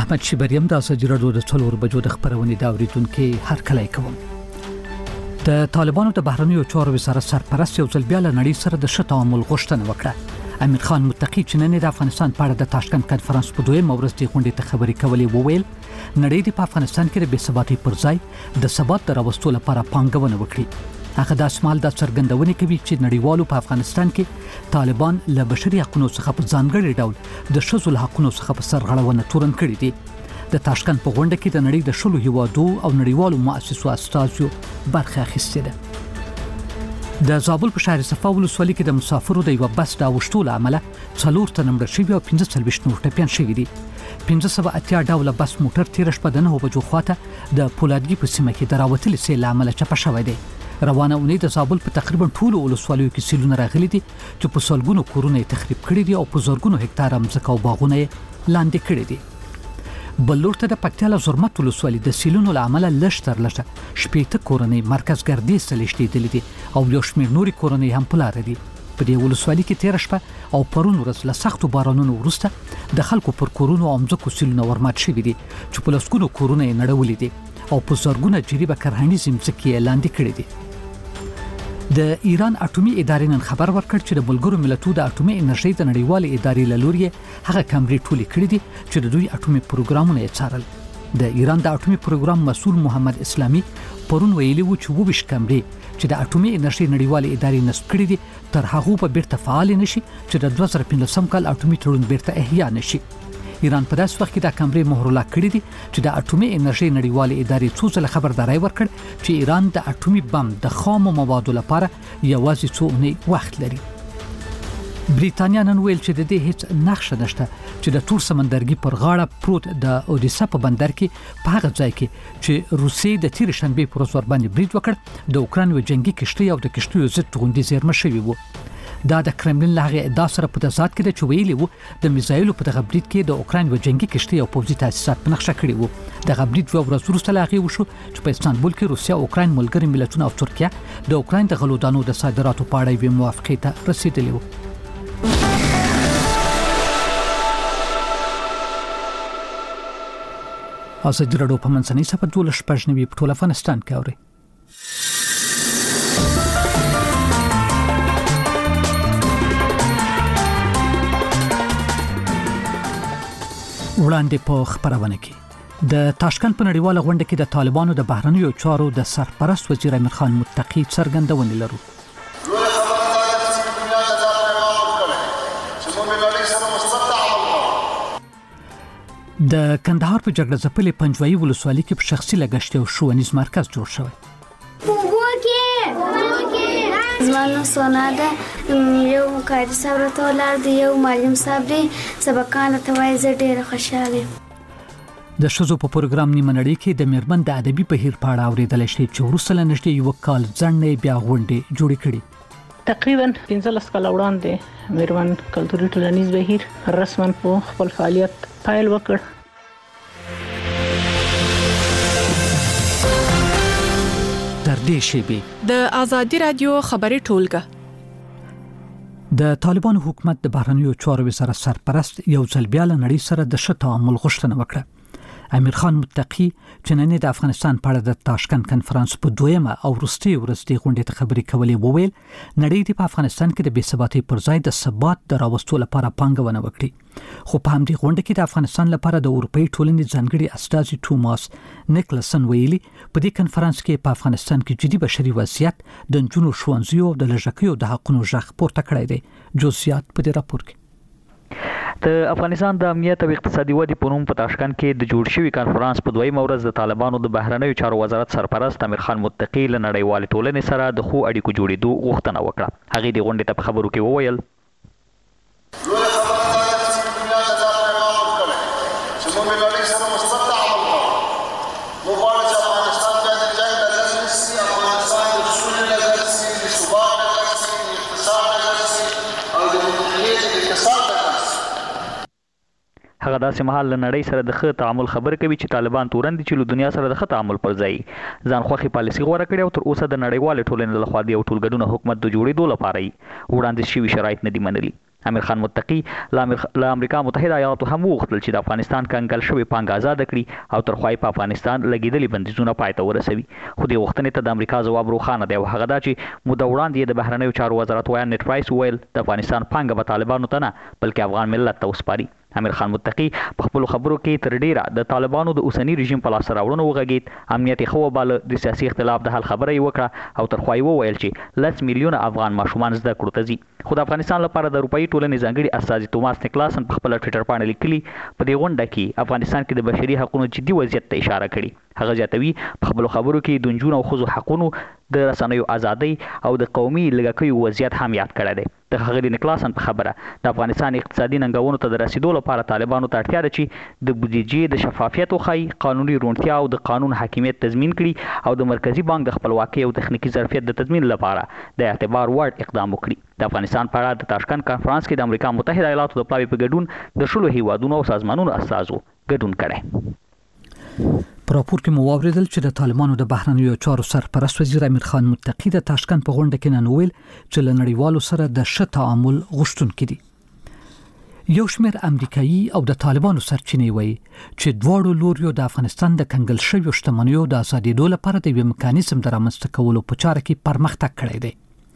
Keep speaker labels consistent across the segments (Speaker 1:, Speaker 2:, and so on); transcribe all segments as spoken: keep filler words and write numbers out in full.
Speaker 1: احمد شیبریم د ازادي راډیو د څلور بجو د خبرونې دا اوریدونکو هر کله کوم. د طالبانو د بهرنیو چارو وزارت سرپرست یو ځل بیا له نړۍ سره د ښه تعامل غوښتنه وکړه. امیر خان متقی چې نن د افغانستان په اړه د تاشکند کنفرانس په دویمه ورځ د غونډې ته خبرې کولې وویل نړۍ د افغانستان کې د بې ثباتۍ پر ځای د ثبات د راوستلو لپاره پانګونه وکړي. هغه د اسمال د څرګندونې کوي چې نړیوالو په افغانستان کې طالبان له بشري حقوقو څخه په ځانګړي ډول د ښځو له حقوقو څخه په سرغړونه تورن کړي دي. د تاشکند په غونډه کې د نړۍ د شلو هیوادو او نړیوالو مؤسسو استازو برخه اخیستې ده. د زابل په شهر صفا ولسوالۍ کې د مسافرو د یو بس د اوښتو له امله څلور تنه مړه شوي او پنځه څلوېښت نور ټپیان شوي دي. پنځه سوه اتیا ډوله بس موټر تېره شپه د نهو بجو خواته د پولادګي په سیمه کې د راوتلې سیل له امله چپه شوی دی. روانه اونۍ د زابل په تقریبا ټولو ولسوالیو کې سیلونه راغلي دي چې په سلګونو کورونه یې تخریب کړي دي او په زرګونو هکتاره ځمکه او باغونه یې لاندې کړي دي. بل لور ته د پکتیا له زرمت ولسوالۍ د سیلونو له امله لږ تر لږه شپېته کورنۍ مرکز ګردې سلیشتېدلې دي او یو شمېر نورې کورنۍ هم په لاره دي. په دې ولسوالۍ کې تېره شپه او پرون ورځ له سختو بارانونو وروسته د خلکو پر کورونو او ځمکو سیلونه ورمات شوي دي چې په لسګونو کورونه یې نړولي دي او په زرګونه جریبه کرهڼیزې ځمکې یې لاندې کړي دي. د ایران اټومي ادارې نن خبر ورکړ چې د ملګرو ملتونو د اټومي انرژي د نړیوالې ادارې له لوري هغه کمرې ټولې کړې دي چې د دوی اټومي پروګرامونه یې څارل. د ایران د اټومي پروګرام مسؤل محمد اسلامي پرون ویلي و چې اوویشت کمرې چې د اټومي انرژي نړیوالې ادارې نصب کړې دي تر هغه په بیرته فعال نشي چې د دوه زره پنځلسم کال اټومي تړون بیرته احیا نشي. ایران په داس وخت کې د کمرې مهر الله کړی دي چې د اټومي انرژي نړیوالې ادارې څو ځله خبرداري ورکړ چې ایران د اټومي بم د خام موادو لپاره یوازې څو اونۍ وخت لري. بریتانیا نن ویل چې د دې هیڅ نقشه نشته چې د تور سمندرګي پر غاړه پروت د اودیسا په بندر کې په هغه ځای کې چې روسیې د تیر شنبه پر ورځ باندې برید وکړ د اوکران و جنگي کشتۍ او د کشتیو ضد توغندي زیرمه شوی وو. دا د کرملین له ادعا سره په تضاد کې د چویلی وو د میزایلو په دغه برید کې د اوکران و جنگي کشتۍ او پوځي تاسیسات په نقشه کړی وو. دغه برید یو ورځ وروسته لاغي وشو چې په استانبول کې روسیا او اوکران ملګري ملتونه او ترکیه د اوکران د غلو دانو د صادراتو په اړه یو موافقه ته رسیدلی وو. ازادي راډیو په منځنۍ صفحه دولس شپږ نوي په ټول افغانستان کې اوري. وړاندې په خبرونه کې د تاشکند په نړیواله غونډه کې د طالبانو د بهرنیو چارو د سرپرست وزیر امیر خان متقی څرګندونې لرو. د کندهار په جګړه ځپلې پنجوایي ولسوالۍ کې په شخصي لګښت یو ښوونیز مرکز جوړ شوی.
Speaker 2: زمانو سونا ده یو قائد صاحب ته ولر دی یو معلم صاحب دی سبقان ته وای زه ډیره خوشاله.
Speaker 1: د شذو په پروګرام نیمه نړۍ کې د میرمن د ادبي بهیر په اړه اوریدل شي چې وروسته لنډه یو کال ځنډ بیا غونډه جوړ کړي.
Speaker 3: تقریبا پنځلس کال وړاندې میرمن کلتوري ټولنیز بهیر رسماً په خپل فعالیت پیل وکړ.
Speaker 1: تر دې شیبې
Speaker 4: د ازادي رادیو خبري ټولګه
Speaker 1: د طالبان حکومت د بهرنیو چارو وزارت سرپرست یو ځل بیا له نړۍ سره د ښه تعامل غوښتنه وکړه. امیر خان متقی چې نن د افغانستان په اړه د تاشکند کنفرانس په دویمه او وروستۍ ورځ د غونډې ته خبرې کولې وویل نړۍ په افغانستان کې د بې ثباتۍ پر ځای د ثبات د راوستلو لپاره پانګونه وکړي. خو په همدې غونډه کې د افغانستان لپاره د اروپאי ټولنې ځانګړي استازي توماس نیکلسن ویلي په دې کنفرانس کې په افغانستان کې جدي بشري وضعیت د نجونو ښوونځیو او د لږکیو د حقوقو ژغ پورته کړی دی. جزئیات په دې راپور کې
Speaker 5: د افغانستان د امنیت او اقتصادي ودې په نوم په تاشکند کې د جوړ شوي کنفرانس په دویمه ورځ د طالبانو د بهرنیو چارو وزارت سرپرست امیر خان متقی له نړیوالې ټولنې سره د ښو اړیکو جوړېدو غوښتنه وکړه. هغې د غونډې ته په خبرو کې وویل هغه داسې مهال له نړۍ سره د ښه تعامل خبرې کوي چې طالبان تورن دي چې له دنیا سره د ښه تعامل پر ځای ځان خوښي پالیسي غوره کړې او تر اوسه د نړیوالې ټولنې لخوا د یو ټولګډونه حکومت د جوړېدو لپاره وړاندیز شوي شرایط نه دي منلي. امیر خان متقي له امریکا متحده ایالاتو هم وغوښتل چې د افغانستان کنګل شوې پانګه آزاده کړي او تر خوای په افغانستان لګیدلي بندیزونه پای ته ورسوي. خو دې غوښتنې ته د امریکا ځواب روښانه دی او هغه دا چې موده وړاندې د بهرنیو چارو وزارت ویان نیټ پرایس وویل د افغانستان پانګه به طالبانو ته نه بلکې افغان ملت ته وسپاري. امیر خان متقي په خپلو خبرو کې تر ډیره د طالبانو د اوسني رژیم په لاسته راوړنو وغږېد، امنیت یې ښه وباله، د سیاسي اختلاف د حل خبره یې وکړه او تر خوا یې وویل چې لس میلیونه افغان ماشومان زده کړو ته ځي. خو د افغانستان لپاره د اروپایي ټولنې ځانګړي استازي توماس نیکلاسن په خپله ټویټر پاڼه لیکلي په دې غونډه کې افغانستان کې د بشري حقونو جدي وضعیت ته اشاره کړې. هغه زیاتوي په خپلو خبرو کې د نجونو او ښځو حقونو، د رسنیو ازادۍ او د قومي لږکیو وضعیت هم یاد کړی دی. د ښاغلي نیکلاسن په خبره د افغانستان اقتصادي ننګونو ته د رسیدو لپاره طالبانو ته اړتیا ده چې د بودیجې د شفافیت وښایي، قانوني روڼتیا او د قانون حاکمیت تضمین کړي او د مرکزي بانک د خپلواکۍ او تخنیکي ظرفیت د تضمین لپاره د اعتبار وړ اقدام وکړي. د افغانستان په اړه د تاشکند کانفرنس کې د امریکا متحده ایالاتو د پلاوي په ګډون د شلو هیوادونو او سازمانونو استازو ګډون کړی.
Speaker 1: په راپور کې مو واوریدل چې د طالبانو د بهرنیو چارو سرپرست وزیر امیر خان متقي د تاشکند په غونډه کې نن ویل چې له نړیوالو سره د ښه تعامل غوښتونکي دي. یو شمېر امریکایي او د طالبانو سرچینې وایي چې دواړو لوریو د افغانستان د کنګل شویو شتمنیو د ازادېدو لپاره د یوې میکانیزم د رامنځته کولو په چاره کې پرمختګ کړی دی.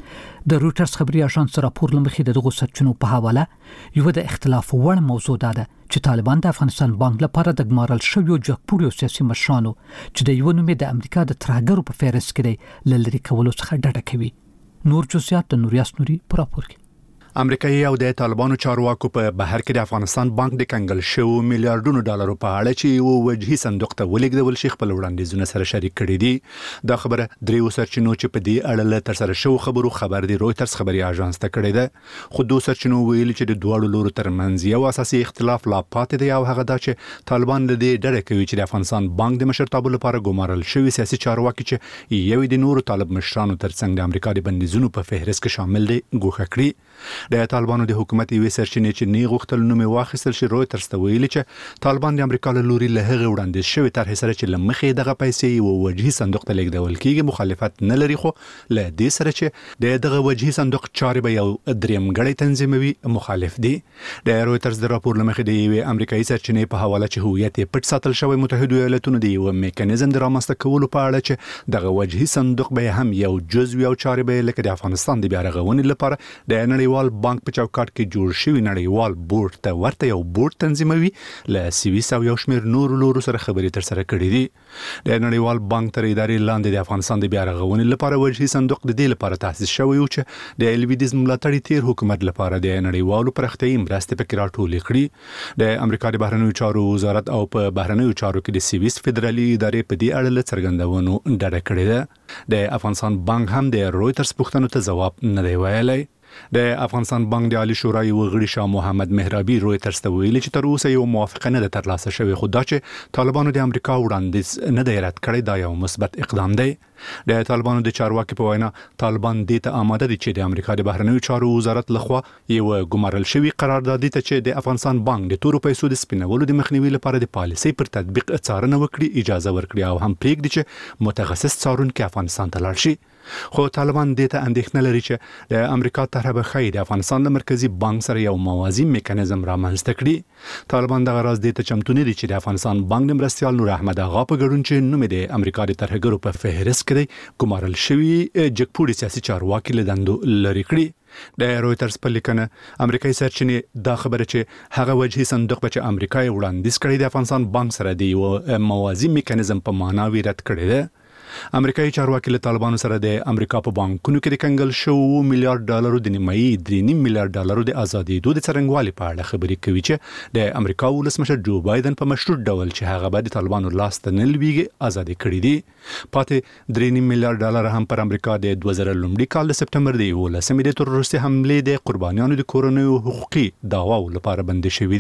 Speaker 1: د رویټرز خبري اژانس راپور لمخې د دغو سرچینو په حواله یو د اختلاف وړ موضوع ده چې طالبان د افغانستان بانک لپاره د ګمارل شویو جګپوړیو سیاسي مشرانو چې د یو نوم د امریکا د ترهګرو په فهرست کې دی له لرې کولو څخه ډډه کوي. نور جزئیات د نوریاس نوري په راپور کې.
Speaker 6: امریکایي او د طالبانو چارواکو په بهر کې د افغانستان بانک د کنګل شو میلیارډونو ډالرو په اړه چې یو وجهي صندوق ته ولېږدول شي خپل وړاندیزونه سره شریک کړي دي. دا خبره دریو سرچینو چې په دې اړه له تر سره شو خبرو خبر دی رویټرز خبري اژانس ته کړی ده. خو دوه سرچینو ویلي چې د دوه لورو ترمنځ یو اساسي اختلاف لا پاتې دی او هغه دا چې طالبان له دې ډډه کوي چې د افغانستان بانک د مشرتابه لپاره ګمارل شوی سیاسي چارواکي چې یو د نورو طالب مشرانو ترڅنګ د امریکا د بندیزونو په فهرست کې شامل دي ګوښه کړي. د طالبانو د حکومت یوې سرچینې چې نه غوښتل نوم واخیستل شي رویټرز ته ویلي چې طالبان د امریکا له لوري له هغه وړاندیز شوی طرحې سره چې لمخې دغه پیسې یو وجهي صندوق ته لیږدول کیږي مخالفت نه لري. خو له دې سره چې د دغه وجهي صندوق چارې به یو دریم غړی تنظیموي مخالف دي. د رویټرز د راپور لمخې د یوې امریکایي سرچینې په حواله چې هویت یې پټ ساتل شوی متحده ایالاتونو د یو میکانیزم د رامنځته کولو په اړه چې دغه وجهي صندوق به هم یو جزوي او چارې به لکه د افغانستان د بیا رغونې لپاره د نړیوال بانک په چوکاټ کې جوړ شوی نړیوال بورډ ته ورته یو بورډ تنظیموي. له سویس او یو شمېر نور لورو سره خبرې تر سره کړې دي. د نړیوال بانک تر ادارې لاندې د افغانستان د بیا رغونې لپاره وجهي صندوق د دې لپاره تاسیس شوی و چې د لویدیځ ملاتړي تیر حکومت لپاره د نړیوالو پراختیايي مرستې پکې راټولې کړي. د امریکا د بهرنیو چارو وزارت او په بهرنیو چارو کې د سویس فدرالي ادارې په دې اړه له څرګندونو ډډه کړې ده. د افغانستان بانک هم د رویټرز پوښتنو ته ځواب نه دی ویلی. د افغانستان بانک د عالی شورای وغړي شاه محمد مهرابي رویټرز ته ویلي چې تر اوسه یو موافقه نه ده ترلاسه شوې، خو دا چې طالبانو د امریکا وړاندیز نه دی رد کړی دا یو مثبت اقدام دی. د طالبانو د چارواکي په وینا طالبان دې ته آماده دي چې د امریکا د بهرنیو چارو وزارت لخوا یو ګمارل شوی قرارداد ته چې د افغانستان بانک د تورو پیسو د سپینولو د مخنیوي لپاره د پالیسۍ پر تطبیق څارنه وکړي اجازه ورکړي او هم پریږدي چې متخصص څارونکي افغانستان ته لاړ شي. خو طالبان دې ته اندېښنه لري چې د امریکا طرحه به ښایي د افغانستان د مرکزی بانک سره یو موازی میکانیزم رامنځته کړي. طالبان دغه راز دې ته چمتو نه دي چې د افغانستان بانک د مرستیال نور احمد اغا په ګډون چې نوم د امریکا د ترهګرو په فهرست کې دی ګمارل شوی جګپوړي سیاسي چارواکي له دندو لري کړي. د رویټرز په لیکنه امریکایي سرچینې دا خبره چې هغه وجهي صندوق به چې امریکا یې وړاندیز کړی د افغانستان بانک سره دی یو موازی میکانیزم په معنا ویرت کړی دی. امریکایي چارواکي له طالبانو سره د امریکا په بانکونو کې د کنګل شو میلیارډ ډالرو د نیمایي درې نیم میلیارډ ډالرو د ازادېدو د څرنګوالي په اړه خبرې کوي چې د امریکا ولسمشر جو بایدن په مشروط ډول چې هغه به د طالبانو لاس ته نه لویږي ازادې کړي دي. پاتې درې نیم میلیارډ ډالر هم پر امریکا د دوه زره لومړي کال د سپټمبر د یولسمې د تروریستي حملې د قربانیانو د کورنیو حقوقي دعواو لپاره بندي شوي دي.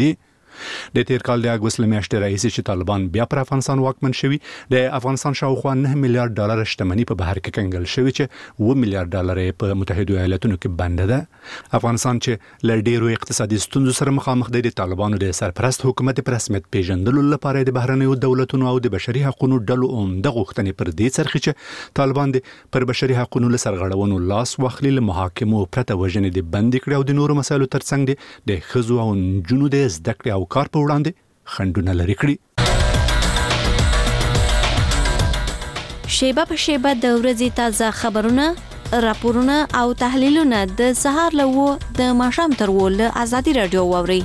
Speaker 6: د تیر کال د اگست میاشتې راهیسې چې طالبان بیا پر افغانستان واکمن شوي د افغانستان شاوخوا نه میلیارډ ډالر شتمنۍ په بهر کې کنګل شوی چې و میلیارډ ډالر په متحده ایالاتونو کې بنده ده. افغانستان چې ل ډیرو اقتصادي ستونزو سره مخامخ دی د طالبانو د سرپرست حکومت پر رسمیت پیژندلو لپاره د بهرنیو دولتونو او د بشري حقوقو ډلو عمده غوښتنې پر دې څرخي چې طالبان د پر بشري حقوقو له سرغړونو لاس واخلي، له محاکمو پرته وژنې د بند کړي او د نورو مسایلو ترڅنګ د ښځو او نجونو د زده کړې او کار په وړاندې خنډونه لري کړي.
Speaker 7: شیبه په شیبه د ورځې تازه خبرونه، راپورونه او تحلیلونه د سهار له و د ماښام تر و له آزادي رادیو واوري.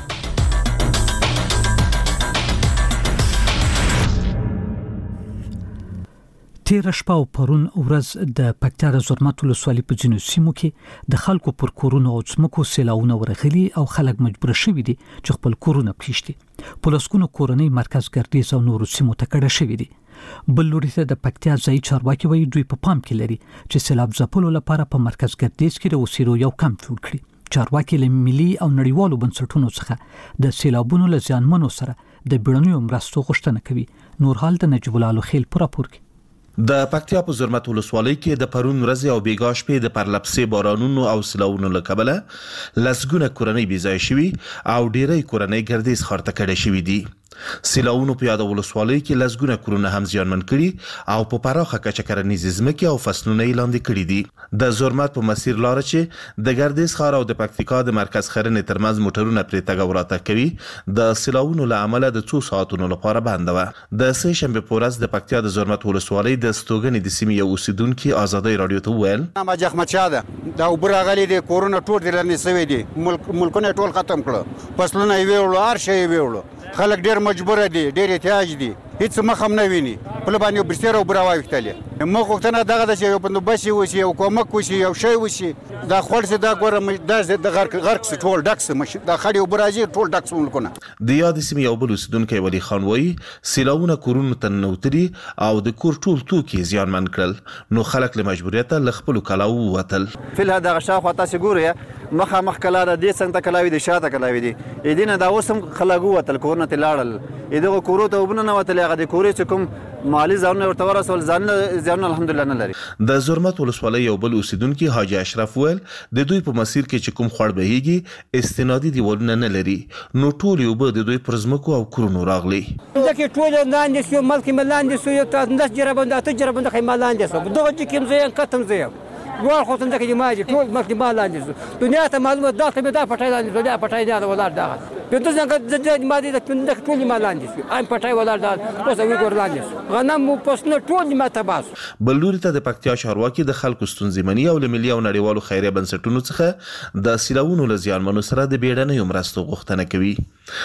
Speaker 1: تیر شپه او پرون ورځ د پکتیا د زرمت ولسوالۍ په ځینو سیمو کې د خلکو پر کورونو او ځمکو سیلاونه ورغلي او خلک مجبور شوي دي چې خپل کورونه پریږدي. په لسګونو کورنۍ مرکز ګردیز او نورو سیمو ته کډه شوي دي. بل لوري ته د پکتیا ځای چارواکي وایي دوی په پام کې لري چې سیلاب ځپلو لپاره په مرکز ګردیز کې د اوسېدو یو کمپ جوړ کړي. چارواکي له ملي او نړیوالو بنسټونو څخه د سیلابونو له زیانمنو سره د بیړنیو مرستو غوښتنه کوي. نور حال د نجیب الله خیل پر راپور کې.
Speaker 8: د پکتیا په زرمت ولسوالۍ کې د پرون ورځ او بیګا شپې د پرلپسې بارانونو او سیلاونو له کبله لسګونه کورنۍ بې ځای شوي او ډېری کورنۍ ګردیز ښار ته کډه شوي دي. سیلاونو په یاده ولسوالۍ کې لسګونه کورونه هم زیانمن کړي او په پراخه کچه کرنیزې ځمکې او فصلونه یې لاندې کړي دي. د زرمت په مسیر لاره چې د ګردیز ښار او د پکتیکا د مرکز خرنې ترمنځ موټرونه پرې تګ او راتګ کوي د سیلاونو له امله د څو ساعتونو لپاره بنده وه. د سه شنبې په ورځ د پکتیا د زرمت ولسوالۍ د ستوګنې د سیمې یو اوسیدونکي آزادۍ رادیو ته وویل
Speaker 9: نامه احمدشاه ده دا اوبه راغلي دي کورونه ټول دې لاندې سوي دي ملک ملکونه ټول ختم کړه فصلونه یې ویوړو هر شی یې ویوړو خلک ډېر مجبور دي ډېر احتیاج دي هیڅ مخ هم نه ویني په باندې برسېره اوبه راواوښتلې. موږ غوښتنه دغه ده چې یو بندوبست وشي یو کومک وشي یو شی وشي دا خوړ سي دا ګوره دا د غرق غرق سي ټول ډک سي دا خړې اوبه راځي ټول ډک سي ملکونه.
Speaker 8: د یاد سیمې یو بل اوسیدونکی ولی خان وایي سیلاونه کورونو ته ننوتلي او د کور ټول توکي زیانمن کړل نو خلک له مجبوریته له خپلو کلاوو ووتل.
Speaker 10: فل دغه شاوخوا تاسې ګورئ مخامخ کلا د دې څنګ ته کلاوي د شاته کلاوي دي اېدینه دا اوس هم خلک ووتل کورونه ته لاړل دغه کورو ته وبنه نه وتل هغه د کورې چې کوم مالی ځانونه ورته ورسول ځانونه ځانونه الحمدلله نه لري.
Speaker 8: د زرمت ولسوالۍ یو بل اوسیدونکي حاجي اشرف ویل د دوی په مسیر کې چې کوم خوړ بهيږي استنادي دیوالونه نه لري نو ټول یو به د دوی پر ځمکو او کورونو راغلي.
Speaker 11: ځکه ټول لاندې شو ملک ملاندې شو یو تاسو نس جربنده ته جربنده خې ملاندې شو دغه چې کوم ځای کتم ځای ګور خو څنګه کې ماجي ټول مخ دی ملاندې شو دنیا ته معلومه دا ته دا پټای لاندې دنیا پټای نه ولر دا په دې څنګه د مادي د ټول ملاندې شو ایم پټای ولر دا اوس وی ګور لاندې غنم مو پسنه ټول ما تباس.
Speaker 8: بلوري ته د پکتیا چارواکي د خلکو ستونزې مني او له ملي او نړیوالو خیریه بنسټونو څخه د سیلاونو له زیانمنو سره د بیړنیو مرستو غوښتنه کوي.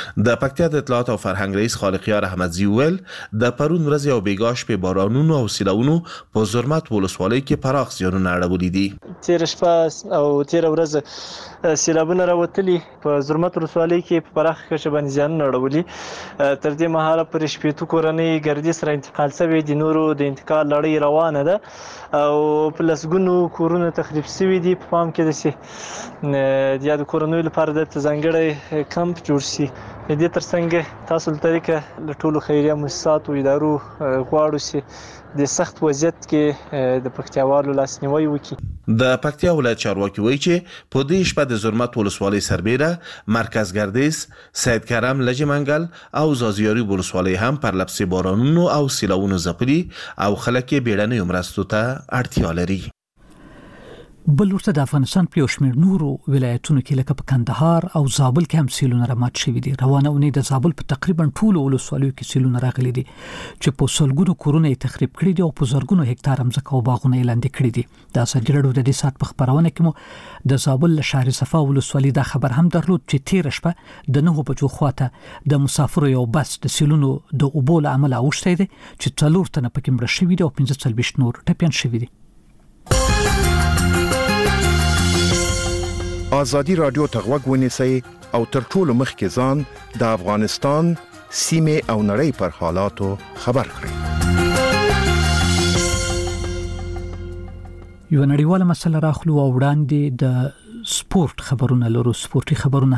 Speaker 8: د پکتیا د اطلاعات او فرهنګ رئیس خالقیار احمدزي ویل د پرون ورځ او بیګا شپې بارانونو او سیلاونو په زرمت ولسوالۍ کې پراخ زیانونه اړولي دي.
Speaker 12: تیر شپه او تیر ورځ سیلابونه راوتلي په زرمت ولسوالۍ کې په پراخه کچه باندې زیانونه اړولي. تر دې مهاله پر شپېتو کورنۍ ګردیز سره انتقال شوي دي نورو د انتقال لړۍ روانه ده او په لسګونو کورونه تخریب شوي دي. په پام کې ده چې د کورنیو لپاره د ځانګړی کمپ جوړ شي. د دې ترڅنګ تاسو له طریقه له ټولو خیریه مؤسساتو ادارو غواړو چې د سخت وضعیت کې د پکتیاوالو لاسنیوي وکړي.
Speaker 8: د پکتیا ولایت چارواکي وایي چې په دې شپه د زرمت ولسوالۍ سربیره مرکز ګردیز سید کرم لجه منګل او زازیاري ولسوالۍ هم پر لپسې بارانونو او سیلاونو ځپلي او خلک یې بیړنیو مرستو ته اړتیا لري.
Speaker 1: بل ورته د افغانستان په یو شمېر نورو ولایتونو کې لکه په کندهار او زابل کې هم سیلونه رامات شوي دي. روانه اونۍ د زابل په تقریبا ټولو ولسوالیو کې سیلونه راغلي دي چې په سلګونو کورونه یې تخریب کړي دي او په زرګونو هکتار ځمکه او باغونه یې لاندې کړي دي. د ازادي راډیو د دې ساعت په خبرونه کې مو د زابل له شهر صفا ولسوالۍ دا خبر هم درلود چې تیر شپه د نهو بجو خواته د مسافرو یو بس د سیلونو د اوبو له امله اوښتی دی چې څلور تنه پکې مړه شوي دي او پنځه څلوېښت نور ټپیان شوي دي.
Speaker 13: آزادی رادیو ته غوږ ونیسئ او تر ټولو مخکې ځان د افغانستان سیمې او نړۍ پر حالاتو خبر کړئ.
Speaker 1: یو نړیواله مسله راخلو او وړاندې د سپورت خبرونه لرو. سپورتي خبرونه هم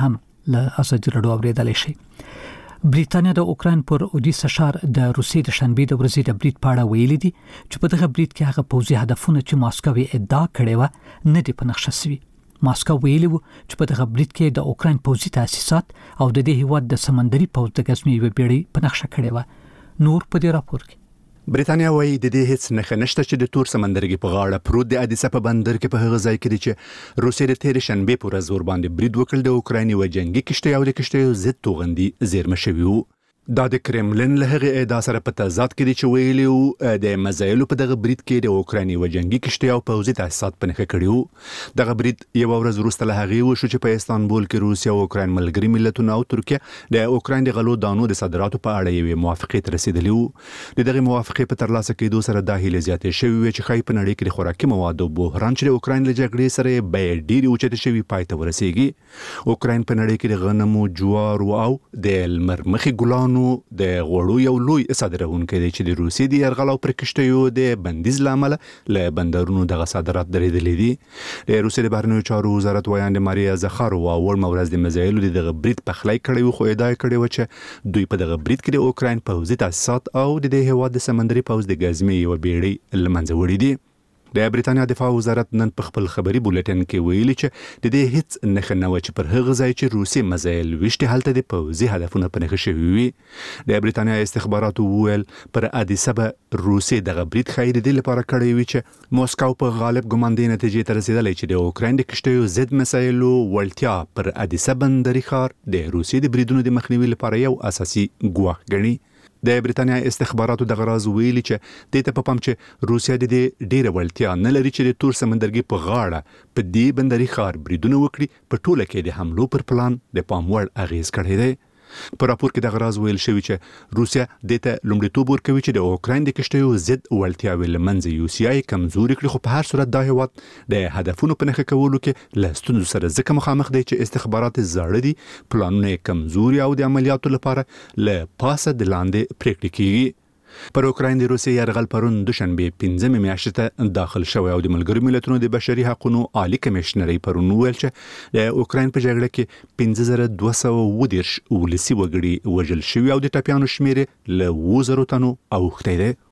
Speaker 1: له ازادي رادیو اوریدل شي. بریټانیا د اوکرين پر اودیسا شهر د روسیې د شنبې د ورځې د بریټ پاړه ویلي دي چې په دغه بریټ کې هغه پوځي هدفونه چې ماسکو ادعا کړې و نه دي په نقشه شوي. ماسکو ویلي و چې په دغه بریټ کې د اوکرين پوځي تاسیسات او د دې هیواد د سمندري پوځ د غزمي و بیړۍ په نقشه کړې و. نور په دې راپور کې
Speaker 6: بریټانیا وايي د دې هیڅ نه نشته چې د تور سمندرګي په غاړه پروت د ادیس په بندر کې په هغه ځای کې دي چې روسیې د تیر شنبې پر ورځ ور باندې برید وکړ د اوکرایني و جنگي کشته او د کشته ضد توغندي زیرمه شوی وو. دا د کرملن له هغه ادعا سره په تضاد کې دي چې ویلي وو د مزایلو په دغه برید کې د اوکرایني و جنگي کشته او پوځي تاسیسات په نخښه کړیو. دغه برید یو ورځ وروسته له هغه وشو چې په استانبول کې روسیا او اوکراین ملګری ملتونه او ترکیه د اوکراین د غلو دانو د صادراتو په اړه یو موافقه ته رسیدلی وو. دغه موافقه په ترلاسه کېدو سره د هیله زیاتې شوې چې خای په نړۍ کې د خوراکي موادو بحران چې د اوکراین له جګړې سره به ډېری اوچته شوی پای ته ورسیږي. اوکراین په نړۍ کې د غنمو، جوار او د لمرمخي ګلانو د غوړو یو لوی صادرونکو دی چې د روسیې د يرغل او پرکشتیو د بندیز لامل له بندرونو دغه صادرات درېدلې دي. د روسیې د بهرنیو چارو وزارت وایاند ماریا زخاروا ور مورز د مزایلو دغه برید په خلای کړي خو ادعا کړې و چې دوی په دغه برید کې د اوکراین پوځي تاسیسات او د دې هواد د سمندري پوځ د غزمي یو بیړۍ لمنځه وړي دي. د بریټانیا دفاع وزارت نن په خپل خبري بولټن کې ویلي چې د دې هیڅ نه خنوي چې پر هغه ځای چې روسي مزایل وشته حالت د پوځي هدفونه په نخښه شوی وي. د بریټانیا استخباراتو ویل پر ادیس ابابا روسي د غبرید خیر دی لپاره کړی وي چې موسکو په غالب ګمان دی نتیجې ته رسیدلې چې د اوکراین د کشتیو ضد مسایلو ولټیا پر ادیس ابا بندري ښار د روسي د بریدونو د مخنیوي لپاره یو اساسي ګواښ ګڼي. د بریټانیا استخباراتو د غراز ویلي چې د ته په پام چې روسیا د دې ډیره ولټیا نه لري چې د تور سمندرګي په غاړه په دې بندري ښار بریدونه وکړي. په ټوله کې د حملو پر پلان د پام وړ اغیز کړی دی. په راپور کې د غراز ویل شوی چې روسیا د ته لومړیتوب ورکوي چې د اوکراین د کشتیو ضد ولټیاوي لمنځه یوسیای کمزوري کړي خو په هر صورت دا هیواد د هدفونو په نخښه کولو کې له ستونزو سره ځکه مخامخ دی چې استخبارات زاړه دي، پلانونه کمزوري او د عملیاتو لپاره له پاسه د لاندې پریکړې کیږي. پر اوکراین د روسیې یرغل پرون دوشنبه پنځمه میاشت ته داخل شوی او د ملګرو ملتونو د بشري حقوقو عالی کمشنري پرون ویل چې د اوکراین په جګړه کې پنځه زره دوه سوه ودیرش ولسی وګړي وژل شوی او د ټپیانو شمیر له اووه زرو تنو اوښتی دی.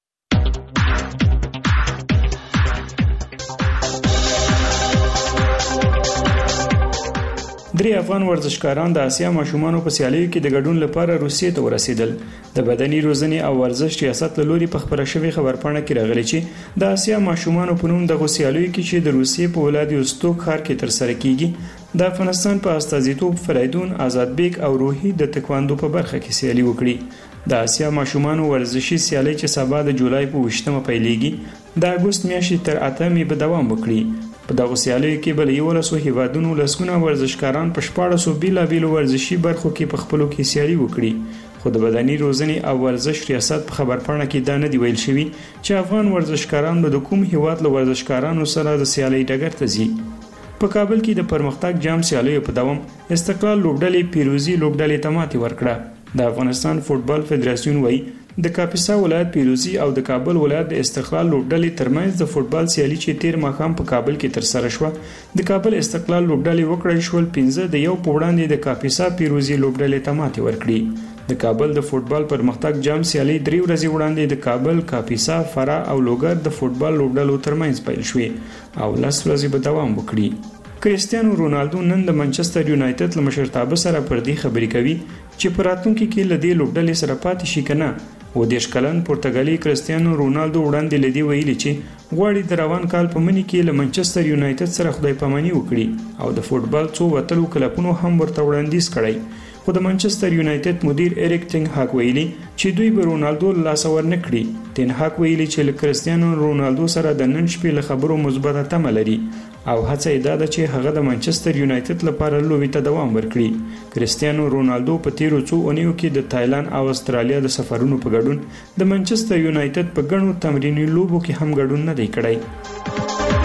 Speaker 14: درې افغان ورزشکاران د آسیا ماشومانو په سیالیو کې د ګډون لپاره روسیې ته ورسېدل. د بدني روزنې او ورزش ریاست له لوري په خبره شوې خبرپاڼه کې راغلي چې د آسیا ماشومانو په نوم د سیالیو کې چې د روسیې په ولادیوستوک ښار کې ترسره کیږي د افغانستان په استازیتوب فریدون آزاد بیگ او روحي د تکواندو په برخه کې سیالي وکړي. د آسیا ماشومانو ورزشي سیالي چې سبا د جولای په ویشتمه پیلېږي د اګوست میاشتې تر اتمې به دوام وکړي. په دغه سیالیو کې بل یو لسو هیوادونو لسګونه ورزشکاران په شپاړسو بیلابیلو ورزشي برخو کې په خپلو کې سیالي وکړي. خو د بدني روزنې او ورزش ریاست په خبرپاڼه کې دا نه دی ویل شوی چې افغان ورزشکاران به د کوم هیواد له ورزشکارانو سره د سیالي ډګر ته ځي. په کابل کې د پرمختګ جام سیالیو په دوام استقلال لوبډلې پیروزي لوبډلې ته ماتې ورکړه. د افغانستان فوټبال فدراسیون وایي د کاپیسا ولایت پیروزي او د کابل ولایت د استقلال لوبډلې ترمنځ د فوټبال سیالي چې تیر ماښام په کابل کې ترسره شوه د کابل استقلال لوبډلې وکړل شول پنځه د یو په وړاندې د کاپیسا پیروزي لوبډلې ته ماتې ورکړي. د کابل د فوټبال پرمختګ جام سیالي درې ورځې وړاندې د کابل، کاپیسا، فرا او لوګر د فوټبال لوبډلو ترمنځ پیل شوې او لس ورځې به دوام وکړي. کریستیانو رونالدو نن د منچستر یونایټډ له مشرتابه سره پر دې خبرې کوي چې په راتلونکي کې له دې لوبډلې سره پاتې شي که نه. و دیش کلن پرتګالي کریستیانو رونالدو وړاندې لدی ویلي چې غواړي د روان کال په مني کې له منچستر یونایټډ سره خدای پاماني وکړي او د فوټبال څو وتلو کلپونو هم ورته وړاندیز کړی. خو د منچستر یونایټډ مدیر اریک ټینګ هاک ویلي چې دوی به رونالدو لاس ور نه کړي. ټینګ هاک ویلي چې له کریستیانو رونالدو سره د نن شپې له خبرو مثبته تمه لري او هڅه یې دا ده چې هغه د منچستر یونایټډ لپاره لوبې ته دوام ورکړي. کریستیانو رونالدو په تیرو څو اونیو کې د تایلند او استرالیا د سفرونو په ګډون د منچستر یونایټډ په ګڼو تمریني لوبو کې هم ګډون نه دی کړی.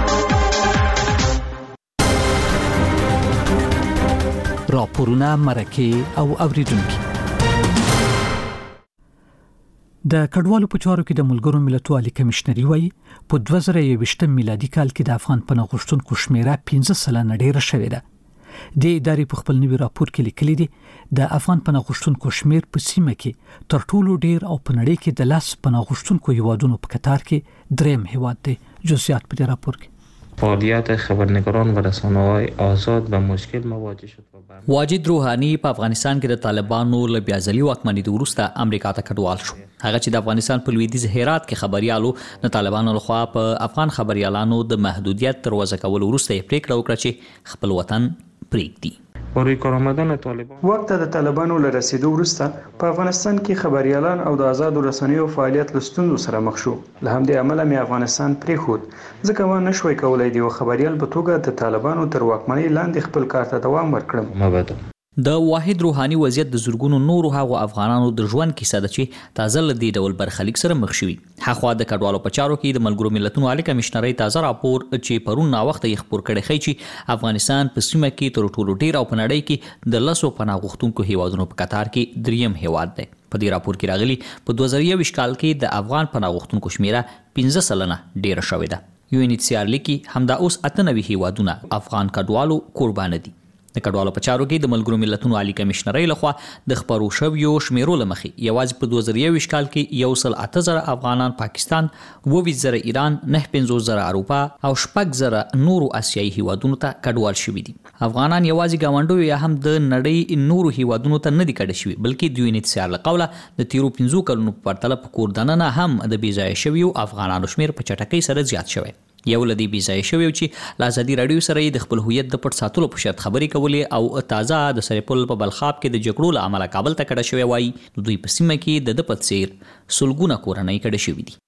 Speaker 1: راپورونه مرکه او اوریدونکو د کډوالو په چارو کې د ملګرو ملتونو عالی کمشنري وایي په دوه زره یوویشت میلادي کال کې د افغان پناه غوښتونکو شمیره پنځه سلنه ډیره شوې ده. د ادارې په خپل نوي راپور کې لیکلي دي د افغان پناه غوښتونکو شمیر په سیمه کې تر ټولو ډیر او په نړۍ کې د لاس پناه غوښتونکو هیوادونو په کتار کې دریم هیواد دی. جزئیات په دې راپور کې.
Speaker 15: فعالیت خبرنگاران و رسانه‌های آزاد و مشکل مواجه شد.
Speaker 5: واجد روحانی په افغانستان کې د طالبانو له بیازلي واکمنۍ وروسته امریکا ته کډوال شو. هغه چې د افغانستان په لویدیځ هرات کې خبريالو د طالبانو لخوا په افغان خبريالانو د محدودیت تر وځه کول وروسته یې پریکړه وکړه چې خپل وطن پریږدي.
Speaker 15: روی کار آمدن طالبان
Speaker 14: وخت د طالبانو له رسیدو وروسته په افغانستان کې خبريالان او د آزادو رسنیو فعالیت لستونو سره مخ شو. له همدې امله مې افغانستان پریښود ځکه ما نشوي کولای دی خبريال په توګه د طالبانو تر واکمنۍ لاندې خپل کار ته دوام ورکړم.
Speaker 15: مبادئ
Speaker 5: د واحد روحاني وضعیت د زورګونو نورو هغو افغانانو د ژوند کیسه ده چې تازه له دې ډول برخلیک سره مخ شوي. هاخوا د کډوالو په چارو کې د ملګرو ملتونو عالی کمشنرۍ تازه راپور چې پرون نا وخت یې خپور کړی ښیي چې افغانستان په سیمه کې تر ټولو ډیر او په نړۍ کې د لسو پناه غوښتونکو هیوادونو په کتار کې دریم هیواد دی. په دې راپور کې راغلي په دوه زره یو کال کې د افغان پناه غوښتونکو شمیره پنځه سلنه ډیره شوې ده. یو ان ایچ سی آر لیکي همدا اوس اته نوي هیوادونه افغان کډوالو قربانه دي. د کډوالو په چارو کې د ملګرو ملتونو عالی کمشنرۍ لخوا د خبرو شویو شمیرو لمخې یوازې په دوه زره یو کال کې یو سل اته زره افغانان پاکستان، اووه زره ایران، نه پنځوس زره اروپا او شپږ زره نورو آسیایي هیوادونو ته کډوال شوي دي. افغانان یوازې ګاونډیو یا هم د نړۍ نورو هیوادونو ته نه دي کډه شوي بلکې د یو ان ایچ سی آر له قوله د تیرو پنځو کلونو په پرتله په کور دننه هم د بې ځایه شویو افغانانو شمیر په چټکۍ سره زیات شوی. یو لدی بي ځای شوی چې له ازادي رادیو سره د خپل هویت د پټ ساتلو په شرط خبرې کولې او تازه د سرپل په بلخاب کې د جګړو له امله کابل ته کډه شوی وای. د دوی په سیمه کې د د پتسیر سلګونه کورنۍ کډه شوی دي.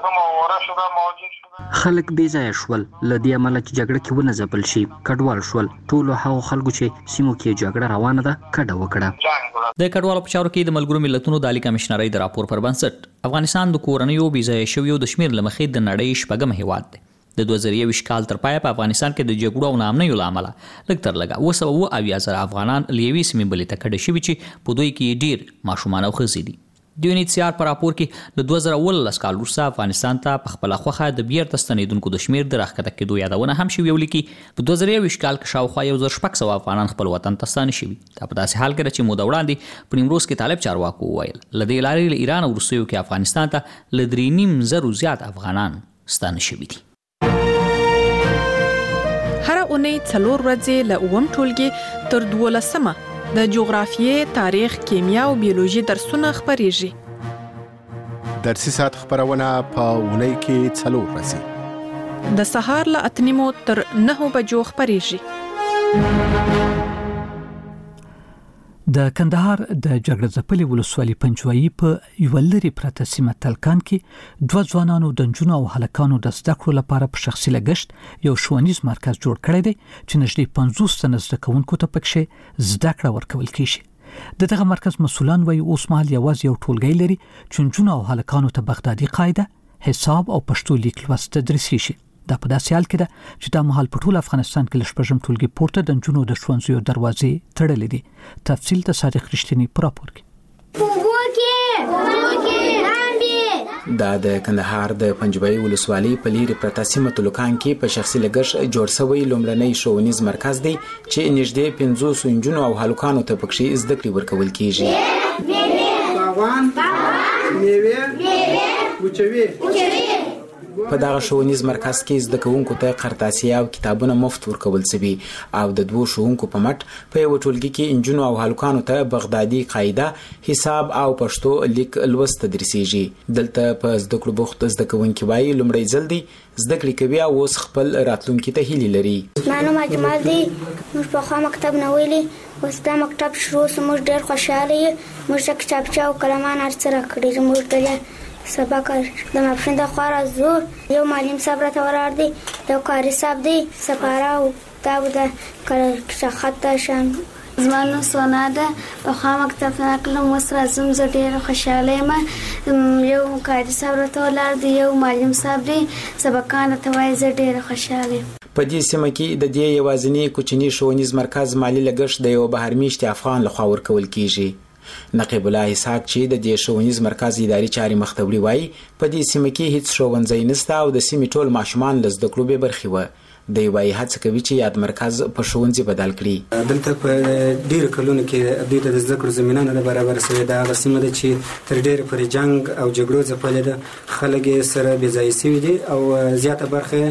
Speaker 16: خلک بې ځای شول لدی امله چې جګړه کې ونه ځپل شي کډوال شول. ټولو هغو خلکو چې سیمو کې جګړه روانه ده کډه وکړه.
Speaker 5: د کډوالو په چارو کې د ملګرو ملتونو د عالی کمشنرۍ د راپور پر بنسټ افغانستان د کورنیو بې ځای شویو د شمیر له مخې د نړۍ شپږم هیواد دی. د دوه زره یو کال تر پایه په افغانستان کې د جګړو او ناامنیو له امله لږ تر لږه اوه سوه اوه اویا زره افغانان له یوې سیمې بلې ته کډه شوي چې په دوی کې ډیر ماشومان او ښځې دي. د یو ان ایچ سی آر په راپور کې د دوه زره اوولس کال وروسته افغانستان ته په خپله خوښه د بیرته ستنېدونکو د شمیر د راښکته کېدو یادونه هم شوې او لیکي په دوه زره یو کال کې شاوخوا یو زر شپږ سوه افغانان خپل وطن ته ستانه شوي. دا په داسې حال کې ده چې موده وړاندې په نیمروز کې طالب چارواکو وویل له دې لارې له ایران او روسیو کې افغانستان ته له درې نیم زرو زیات افغانان ستانه شوي دي.
Speaker 4: هر اونۍ څلور ورځې له اووم ټولګي تر دولسمه د جغرافیې، تاریخ، کیمیا او بیولوژي درسونه خپریږي.
Speaker 17: درسي ساعت خبرونه په اونۍ کې څلور ورځې
Speaker 4: د سهار له اته نیمو تر نهو بجو خپریږي.
Speaker 1: د کندهار د جګړه ځپلې ولسوالۍ پنجوایي په یو لري پرته سیمه تلکان کې دوه ځوانانو د نجونو او هلکانو د زده کړو لپاره په شخصي لګښت یو ښوونیز مرکز جوړ کړی دی چې نږدې پنځوس تنه زده کوونکو ته پکې زده کړه ورکول کیږي. د دغه مرکز مسؤلان وایي اوس مهال یوازې یو ټولګی لري چې نجونو او هلکانو ته بغدادي قاعده، حساب او پښتو لیک لوست تدریسي شي. دا په داسې حال کې ده چې دا مهال په ټول افغانستان کې له شپږم ټولګي پورته د نجونو د ښوونځیو دروازې تړلې دي. تفصیل د صادق رښتینی په راپور کې.
Speaker 18: دا د کندهار د پنجوایي ولسوالۍ په لیرې پرته سیمه تلکان کې په شخصي لګښت جوړ شوی لومړنی ښوونیز مرکز دی چې نږدې پنځوس نجونو او هلکانو ته پکې زده کړې ورکول کیږي. باغوان، میوې، وچوي. په دغه ښوونیز مرکز کې زده کوونکو ته قرطاسیه او کتابونه مفت ورکول شوي او د دوو ښوونکو په مټ په یوه ټولګي کې نجونو او هلکانو ته بغدادي قاعده، حساب او پښتو لیک لوست تدریسیږي. دلته په زده کړو بوخت زده کوونکي وایي لومړی ځل دی زده کړې کوي او اوس خپل راتلونکي ته هیلې لري.
Speaker 2: زما جمال دی، موږ پخوا مکتب نه ویلي، اوس دا مکتب شروع شو، موږ ډېر خوشحاله یو. موږ ته کتابچه او قلمان هر څه راکړي چې موږ ډېر سبق د ماپښین د خوا راځو. یو معلم صاحب راته ولاړ دی، یو قاري صاحب دی، سپاره او کتاب د خط شان. زما نوم سونا ده، پخوا مکتب ته ناکلم، اوس راځم، زه ډېره خوشحاله یم. یو قاري صاحب راته ولاړ دی، یو معلم صاحب دی، سبقان راته وایي، زه ډېره خوشحاله یم.
Speaker 18: په دې سیمه کې د دې یوازینی کوچني ښوونیز مرکز مالی لګښت د یو بهرمیشتي افغان لخوا ورکول کیږي. نقیب الله اسحاق چې د دې ښوونیز مرکز اداري چارې مخ ته وړي وایي په دې سیمه کې هیڅ ښوونځی نشته او د سیمې ټول ماشومان له زده کړو بې برخې وو. د یوې هڅه کوي چې یاد مرکز په ښوونځي بدل کړي.
Speaker 19: دلته په ډیرو کلونو کې دوی ته د زده کړو زمینه نه برابر شوې ده. هغه سیمه ده چې تر ډیره پورې جنګ او جګړو ځپلې ده، خلک یې سره بې ځایه شوي دي او زیاته برخه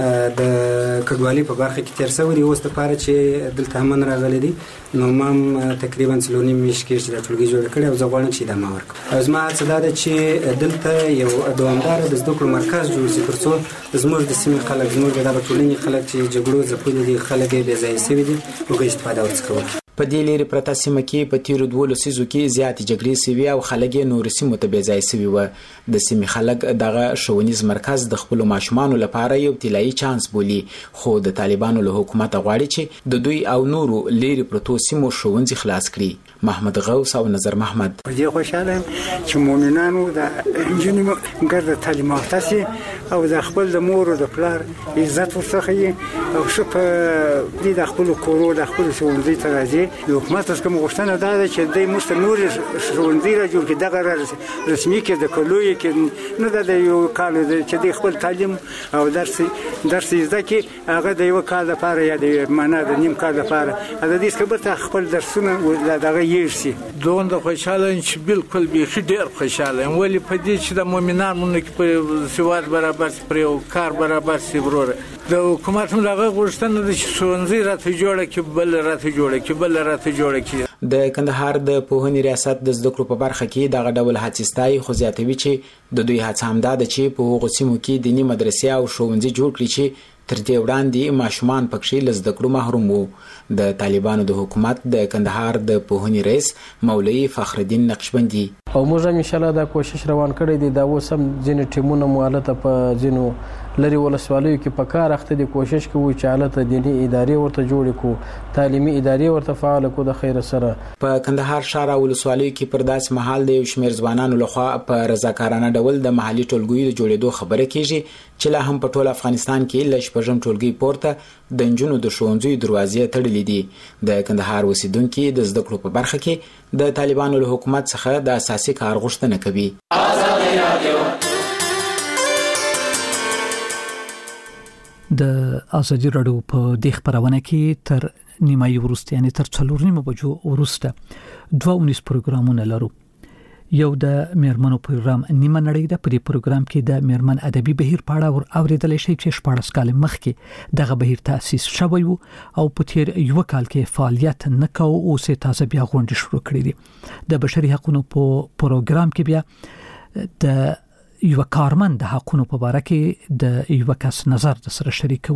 Speaker 19: د کډوالۍ په برخه کې تېر شوي دي. اوس دپاره چې دلته امن راغلی دی نو ما هم تقریبا څلور نیم میاشت کېږي چې دا ټولګي جوړ کړی او زه غواړم چې ادامه ورکړم. او زما هڅه دا ده چې دلته یو دوامداره د زده کړو مرکز جوړ شي تر څو زموږ د سیمې خلک، زموږ د دغه ټولنې خلک چې جګړو ځپلي دي، خلک یې بې ځایه شوي دي، هغوی استفاده ورڅخه وکړي.
Speaker 18: په دې لري پرته سیمه کې په تیرو دوه لسیزو کې زیاتې جګړې سوي او خلک یې نور سیمو ته بې ځایه سوي وو. د سیمې خلک دغه ښوونیز مرکز د خپلو ماشومانو لپاره یو طلایي چانس بولي، خو د طالبانو له حکومته غواړي چې د دوی او نورو لري پرتو سیمو ښوونځي خلاص کړي. محمد غوث او نظر محمد.
Speaker 20: په دې خوشاله یم چې مؤمنانو د نجونو ګرد تعلیم یافته سي او د خپل د مور او د پلار عزت ورڅخه وي او ښه په دې د خپلو کورو د خپلو ښوونځي ته راځي. د حکومت څخه کومه غوښتنه دا ده چې دوی موږ ته نور ښوونځي را جوړ کړي، دغه رسمي کې د کلیو کې نه ده د یو کال چې دوی خپل تعلیم او درس درس زده کړي، هغه د یو کال لپاره یا د معنا د نیم کال لپاره د دې څخه به خپل درسونه دغه یې شي.
Speaker 21: دومره خوشاله یم چې بالکل بیخي ډېر خوشاله یم، ولې په دې چې د مؤمنانو کې په سواد برابر شي، پر یو کار برابر شي. وروره د حکومت هم دغه غوښتنه ده چې ښوونځي راته جوړه کړي، بل راته جوړه کړي، بل راته جوړه کړي.
Speaker 18: د کندهار د پوهنې ریاست د زده کړو په برخه کې دغه ډول هڅې ستایي، خو زیاتوي چې د دوی هڅه همدا ده چې په هغو سیمو کې دیني مدرسې او ښوونځي جوړ کړي چې تر دې وړاندې ماشومان پکښې له زده کړو محروم وو. د طالبانو د حکومت د کندهار د پوهنې رئیس مولوي فخرالدین نقشبندي
Speaker 22: او موږ هم انشاءالله دا کوشش روان کړی دی. دا اوس هم ځینې ټیمونه مو هلته په ځینو لرې ولسوالیو کې په کار اخته دي، کوشش کوو چې هلته دیني ادارې ورته جوړې کړو، تعلیمي ادارې ورته فعاله کړو د خیر سره.
Speaker 18: په کندهار ښار او ولسوالیو کې پر داسې مهال د یو شمېر ځوانانو لخوا په رضاکارانه ډول د محلي ټولګیو د جوړېدو خبره کېږي چې لا هم په ټول افغانستان کې له شپږم ټولګي پورته د نجونو د ښوونځیو دروازې تړلې دي. د کندهار اوسیدونکي د زده کړو په برخه کې د طالبانو له حکومت څخه د اساسي کار غوښتنه کوي.
Speaker 1: د ازادي راډیو په دې خبرونه کې تر نیمایي وروسته یعنی تر څلور نیمه بجو وروسته دوه ونیس پروګرامونه لرو. یو د میرمنو پروګرام نیمه نړۍ ده. په دې پروګرام کې د میرمن ادبي بهیر په اړه اوریدل شي چې شپږ کال مخکې دغه بهیر تاسیس شوی وو او په تیر یو کال کې فعالیت نکاو او سه تازه بیا غونډه شروع کړې دي. د بشري حقوقو په پروګرام کې بیا د یو کارمند د حقوقو په اړه کې د یو کس نظر د سره شریکو.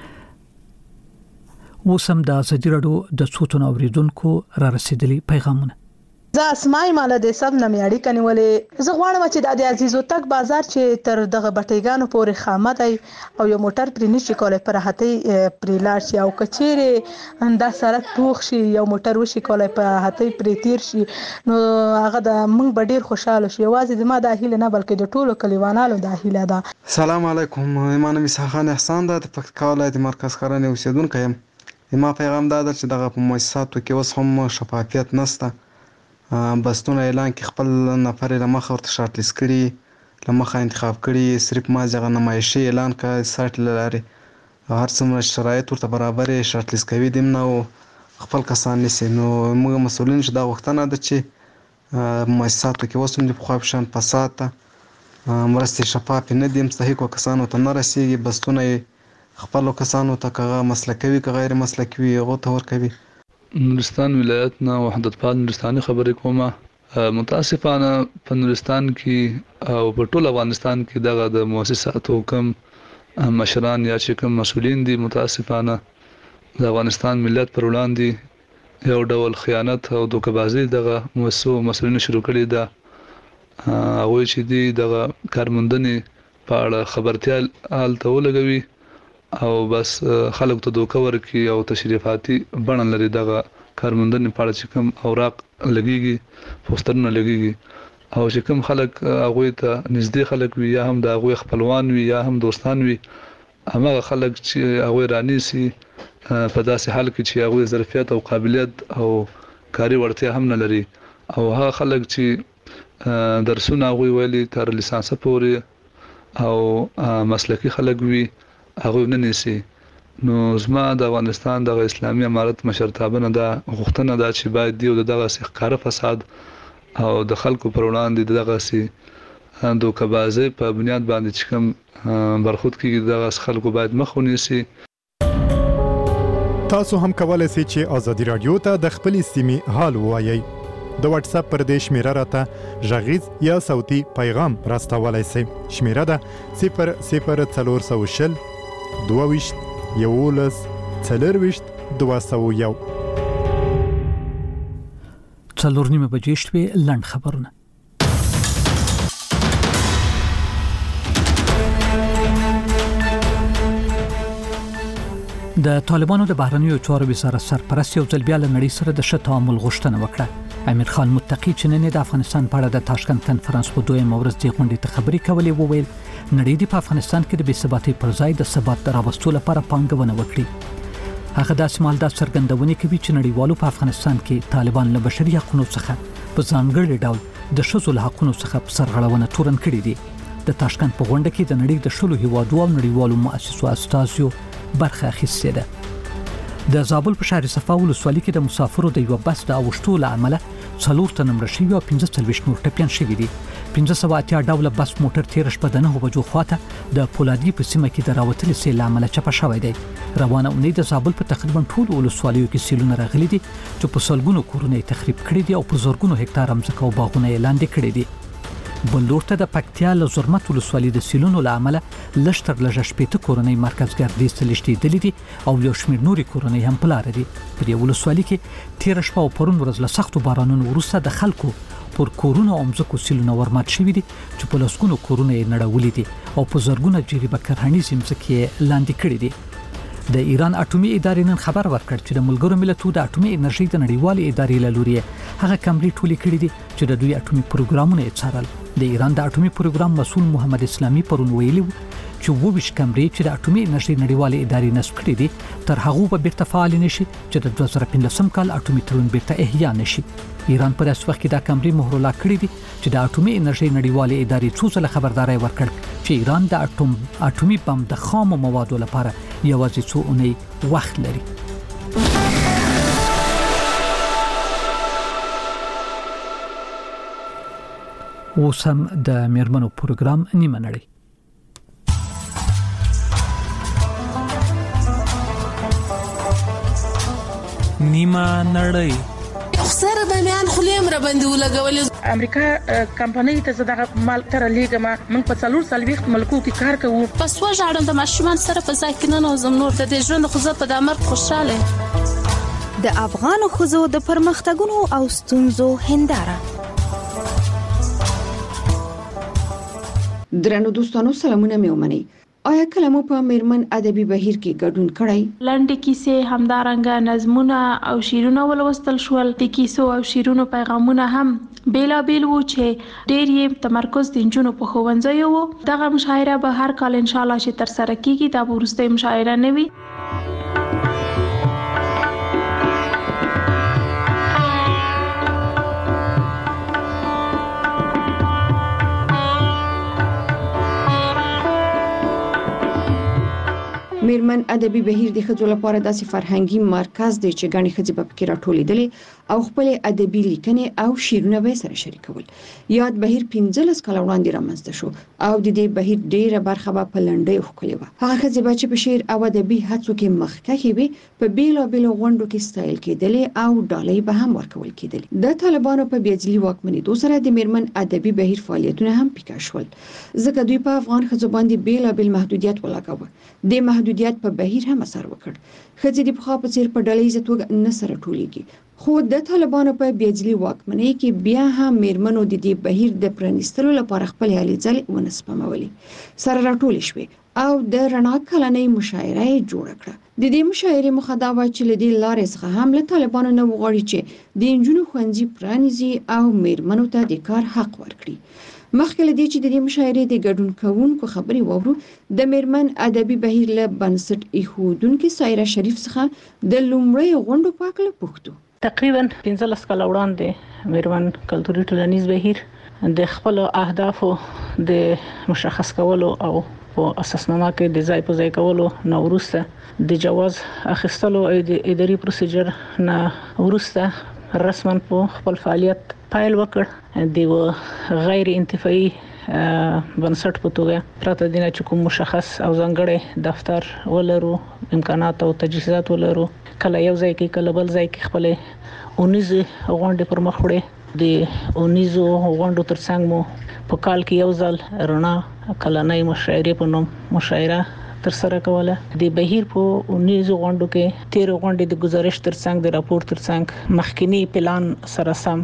Speaker 1: وسم د ازادي راډیو د صوتونو اوریدونکو را رسیدلي پیغامونه.
Speaker 23: زه اسماعیل مال د سب نمیاړي کنيولې زه غواړم چې د عزیزو تک بازار چې تر دغه بټیګانو پورې خامد او یو موټر پرې نشي کولای پر هټي پرې لاړ شي او کچېره دا سړک پوښ شي یو موټر وشي کولای په هټي پرې تیر شي نو هغه د موږ ډېر خوشاله شو. یوازې د ما د هیله نه بلکې د ټولو کلیوانانو د هیله ده.
Speaker 24: سلام علیکم، ایمان میسا خان احسان ده د پکتیکا ولایت مرکز ښارنې اوسیدونکی یم. ما پیغام دا ده چې دغه په مؤسساتو کې اوس هم شفافیت نشته. بستونه اعلان کې خپل نفر له مخه ورته شارټ لیست کړي، له مخه انتخاب کړي، صرف ما ځغه نمایشي اعلان کړي سایت لري، هر څومره شرایط ورته برابر شارټ لیست کوي دیم نو خپل کسان نسی. نو موږ مسؤلین چې دا وختونه ده چې مؤسساتو کې اوس هم د پخوا په شان فساد مرستې شفاف نه دي، مستحقو کسانو ته نه رسیږي. بستونه خپل کسانو ته که مسلکي که غیر مسلکي وي هغو ته ورکوي.
Speaker 25: نورستان ولایتنا وحدت پال نورستاني خبرې کومه. متاسفانه په نورستان کې او په ټول افغانستان کې دغه د مؤسساتو کم مشران یا چې کوم مسؤلین دي متاسفانه د افغانستان ملت پر وړاندې یو ډول خیانت او دوکه‌بازي دغه مؤسسو مسؤلین شروع کړي ده. هغوی چې دي دغه کارموندنې په اړه خبرتیا هلته ولګوي او بس خلک ته دوکه ورکړي او تشریفاتي بڼه لري. دغه کارموندنې په اړه چې کوم اوراق لګیږي، پوسټرونه لګیږي او چې کوم خلک هغوی ته نږدې خلک وي یا هم د هغوی خپلوان وي یا هم دوستان وي، هماغه خلک چې هغوی رانیسي په داسې حال کې چې هغوی ظرفیت او قابلیت او کاري وړتیا هم نه لري او هغه خلک چې درسونه هغوی ویلي تر لیسانسه پورې او مسلکي خلک وي هغوی نه نیسي. نو زما د افغانستان د اسلامي امارت مشرتابه دا غوښتنه ده چې باید دی دغه ښکار فساد او د خلکو پر وړاندې دغه سي دوکبازي په بنیاد باندې چې کوم برخود کیږي دغه خلکو باید مخ ونیسي.
Speaker 3: تاسو هم کولای شئ چې ازادي رادیو ته د خپل سیمې حال ووایي. د واتس اپ پر دې شمیره راته غږیز یا صوتي پیغام راستولای شئ. شمیره ده صفر صفر څلور سوه شل دوه ویشت یولس څلرویشت دوه سوه یو.
Speaker 1: څلور نیمه بجې شوې. لنډ خبرونه. د طالبانو د بهرنیو چارو وزارت سرپرست یو ځل بیا له نړۍ سره د ښه تعامل غوښتنه وکړه. امیر خان متقی چې نن د افغانستان په اړه د تاشکند کنفرانس په دویمه ورځ د غونډې ته خبرې کولې وویل نړۍ د افغانستان کې د بې ثباتۍ پر ځای د ثبات راوستلو لپاره پانګونه وکړي. هغه داسې مال دا څرګندونه کوي چې نړیوالو په افغانستان کې طالبان له بشري حقوقو څخه په ځانګړي ډول د ښځو له حقوقو څخه په سرغړونه تورن کړي دي. د تاشکند په غونډه کې د نړۍ د شلو هیوادو او نړیوالو مؤسسو استازیو برخه اخیستې ده. د زابل په شهر صفا ولسوالۍ کې د مسافرو د یو بس د اوښتو له امله څلور تنه مړه شوي او پنځه څلوېښت نور ټپیان شوي دي. پنځه سوه اتیا ډوله بس موټر تېره شپه د نهو بجو خواته د پولادي په سیمه کې د راوتلې سیل له امله چپه شوی دی. روانه اونۍ د زابل په تقریبا ټولو ولسوالیو کې سیلونه راغلي دي چې په سلګونو کورونه یې تخریب کړي دي او په زرګونو هکتار ځمکه او باغونه یې لاندې کړي دي. بل لور ته د پکتیا له زرمت ولسوالۍ د سیلونو له امله لږ تر لږه شپېته کورنۍ مرکز ګردیز ته لېږدېدلې دي او یو شمېر نورې کورنۍ هم په لاره دي. په دې ولسوالۍ کې تېره شپه او پرون ورځ له سختو بارانونو وروسته د خلکو پر کورونو او مځکو سیلونه ورمات شوي دي چې په لسګونو کورونه یې نړولي دي او په زرګونه جریبه کرهڼیزې مځکې یې لاندې کړي دي. د ایران اټومي ادارې نن خبر ورکړ چې د ملګرو ملتونو د اټومي انرژي د نړیوالې ادارې له لوري هغه کمرې ټولې کړې دي چې د دوی اټومي پروګرامونه یې څارل. د ایران د اټومي پروګرام مسؤل محمد اسلامي پرون ویلي چې اووه ویشت کمرې چې د اټومي انرژي نړیوالې ادارې نصب کړې دي تر هغو به بیرته فعال نشي چې د دوه زره پنځلسم کال اټومي تړون بیرته احیا نشي. ایران په داسې وخت کې دا کمرې مهر الله کړې دي چې د اټومي انرژي نړیوالې ادارې څو ځله خبرداري ورکړ چې ایران د اټوم اټومي بم د خامو موادو لپاره یوازې څو اونۍ وخت لري. اوس هم د میرمنو پروګرام نیمه نړۍ.
Speaker 7: نیمه نړۍ
Speaker 9: خسر د میان خلیم را باندې ولګولې.
Speaker 10: امریکا کمپنۍ ته زړه مال تر لیګما موږ په څلور سال وخت ملکو کې کار کوو.
Speaker 9: پس وژاړم د ماشومان سره په ځای کې نه نوزم نور د دې ژوند خو زه په دامر خوشاله.
Speaker 11: د افغان خزو د پرمختګونو او ستونزو هنداره.
Speaker 26: درنو دوستانو سلامونه مې ومنئ. آیا کله مو په میرمن ادبي بهیر کې ګډون کړی؟
Speaker 27: لنډې کیسې همدارنګه نظمونه او شعرونه ولوستل شول. د کیسو او شعرونو پیغامونه هم بیلابیل وو چې ډېر یې تمرکز د نجونو په ښوونځیو وو. دغه مشاعره به هر کال ان شاء الله چې تر سره کیږي. دا به وروستۍ مشاعره نه وي.
Speaker 26: میرمن ادبي بهیر د ښځو لپاره داسې فرهنګي مرکز دی چې ګڼې ښځې په کې راټولېدلې او خپل ادبي لیکنې او شعرونه به سره شریکول. یاد بهیر پنځلس کاله وړاندې رامنځته شو او د دې بهیر ډیره برخه به په لنډۍ وښکلې وه. هغه ښځې چې په شعر او ادبي هڅو کې مخکښې وې په بیلابیلو غونډو کې ستایل کېدلې او ډالۍ به هم ورکول کېدلې. د طالبانو په بېعدلي واکمنېدو سره د میرمن ادبي بهیر فعالیتونه هم پیکه شول ځکه دوی په افغان ښځو باندې بیلابیل محدودیت ولګاوه. د محدودیت په بهیر هم اثر وکړ. ښځې د پخوا په څیر په ډلهییزه توګه نه سره ټولېږي. خو د طالبانو په بېعدلي واکمنۍ کې بیا هم میرمنو د دې بهیر د پرانیستلو لپاره خپل هلې ځلې ونه سپمولې. سره راټولې شوې او د رڼا کلنۍ مشاعره یې جوړه کړه. د دې مشاعرې موخه دا وه چې له دې لارې څخه هم له طالبانو نه وغواړي چې د نجونو ښوونځي پرانیزي او میرمنو ته د کار حق ورکړي. مخکې له دې چې د دې مشاعرې د ګډون کوونکو خبرې واورو، د میرمن ادبي بهیر له بنسټ ایښودونکي سایره شریف څخه د لومړۍ غونډو په هکله پوښتو.
Speaker 10: تقریبا پنځلس کاله وړاندې میرمن کلتوري ټولنیز بهیر د خپل اهدافو د مشخص کولو او
Speaker 6: په اساسنامه کې د ځای په ځای کولو نو ورسته د جواز اخیستلو او د اداري پروسیجر نه ورسته رسمن په خپل فعالیت پایل وکړ د غیر انتفاعي بنسټ په توګه پراته دینه چې کوم مشخص او ځانګړی دفتر ولرو امکانات او تجهیزات ولرو کله یو ځای کې کله بل ځای کې خپل اونیزه غونډې پر مخ وړي د اونیزو غونډو ترڅنګ مو په کال کې یو ځل رڼا کلنۍ مشاعره په نوم مشاعره تر سره کوله د بهیر په اونیزو غونډو کې تیر غونډې د گزارش ترڅنګ د راپور ترڅنګ مخکینی پلان سره سم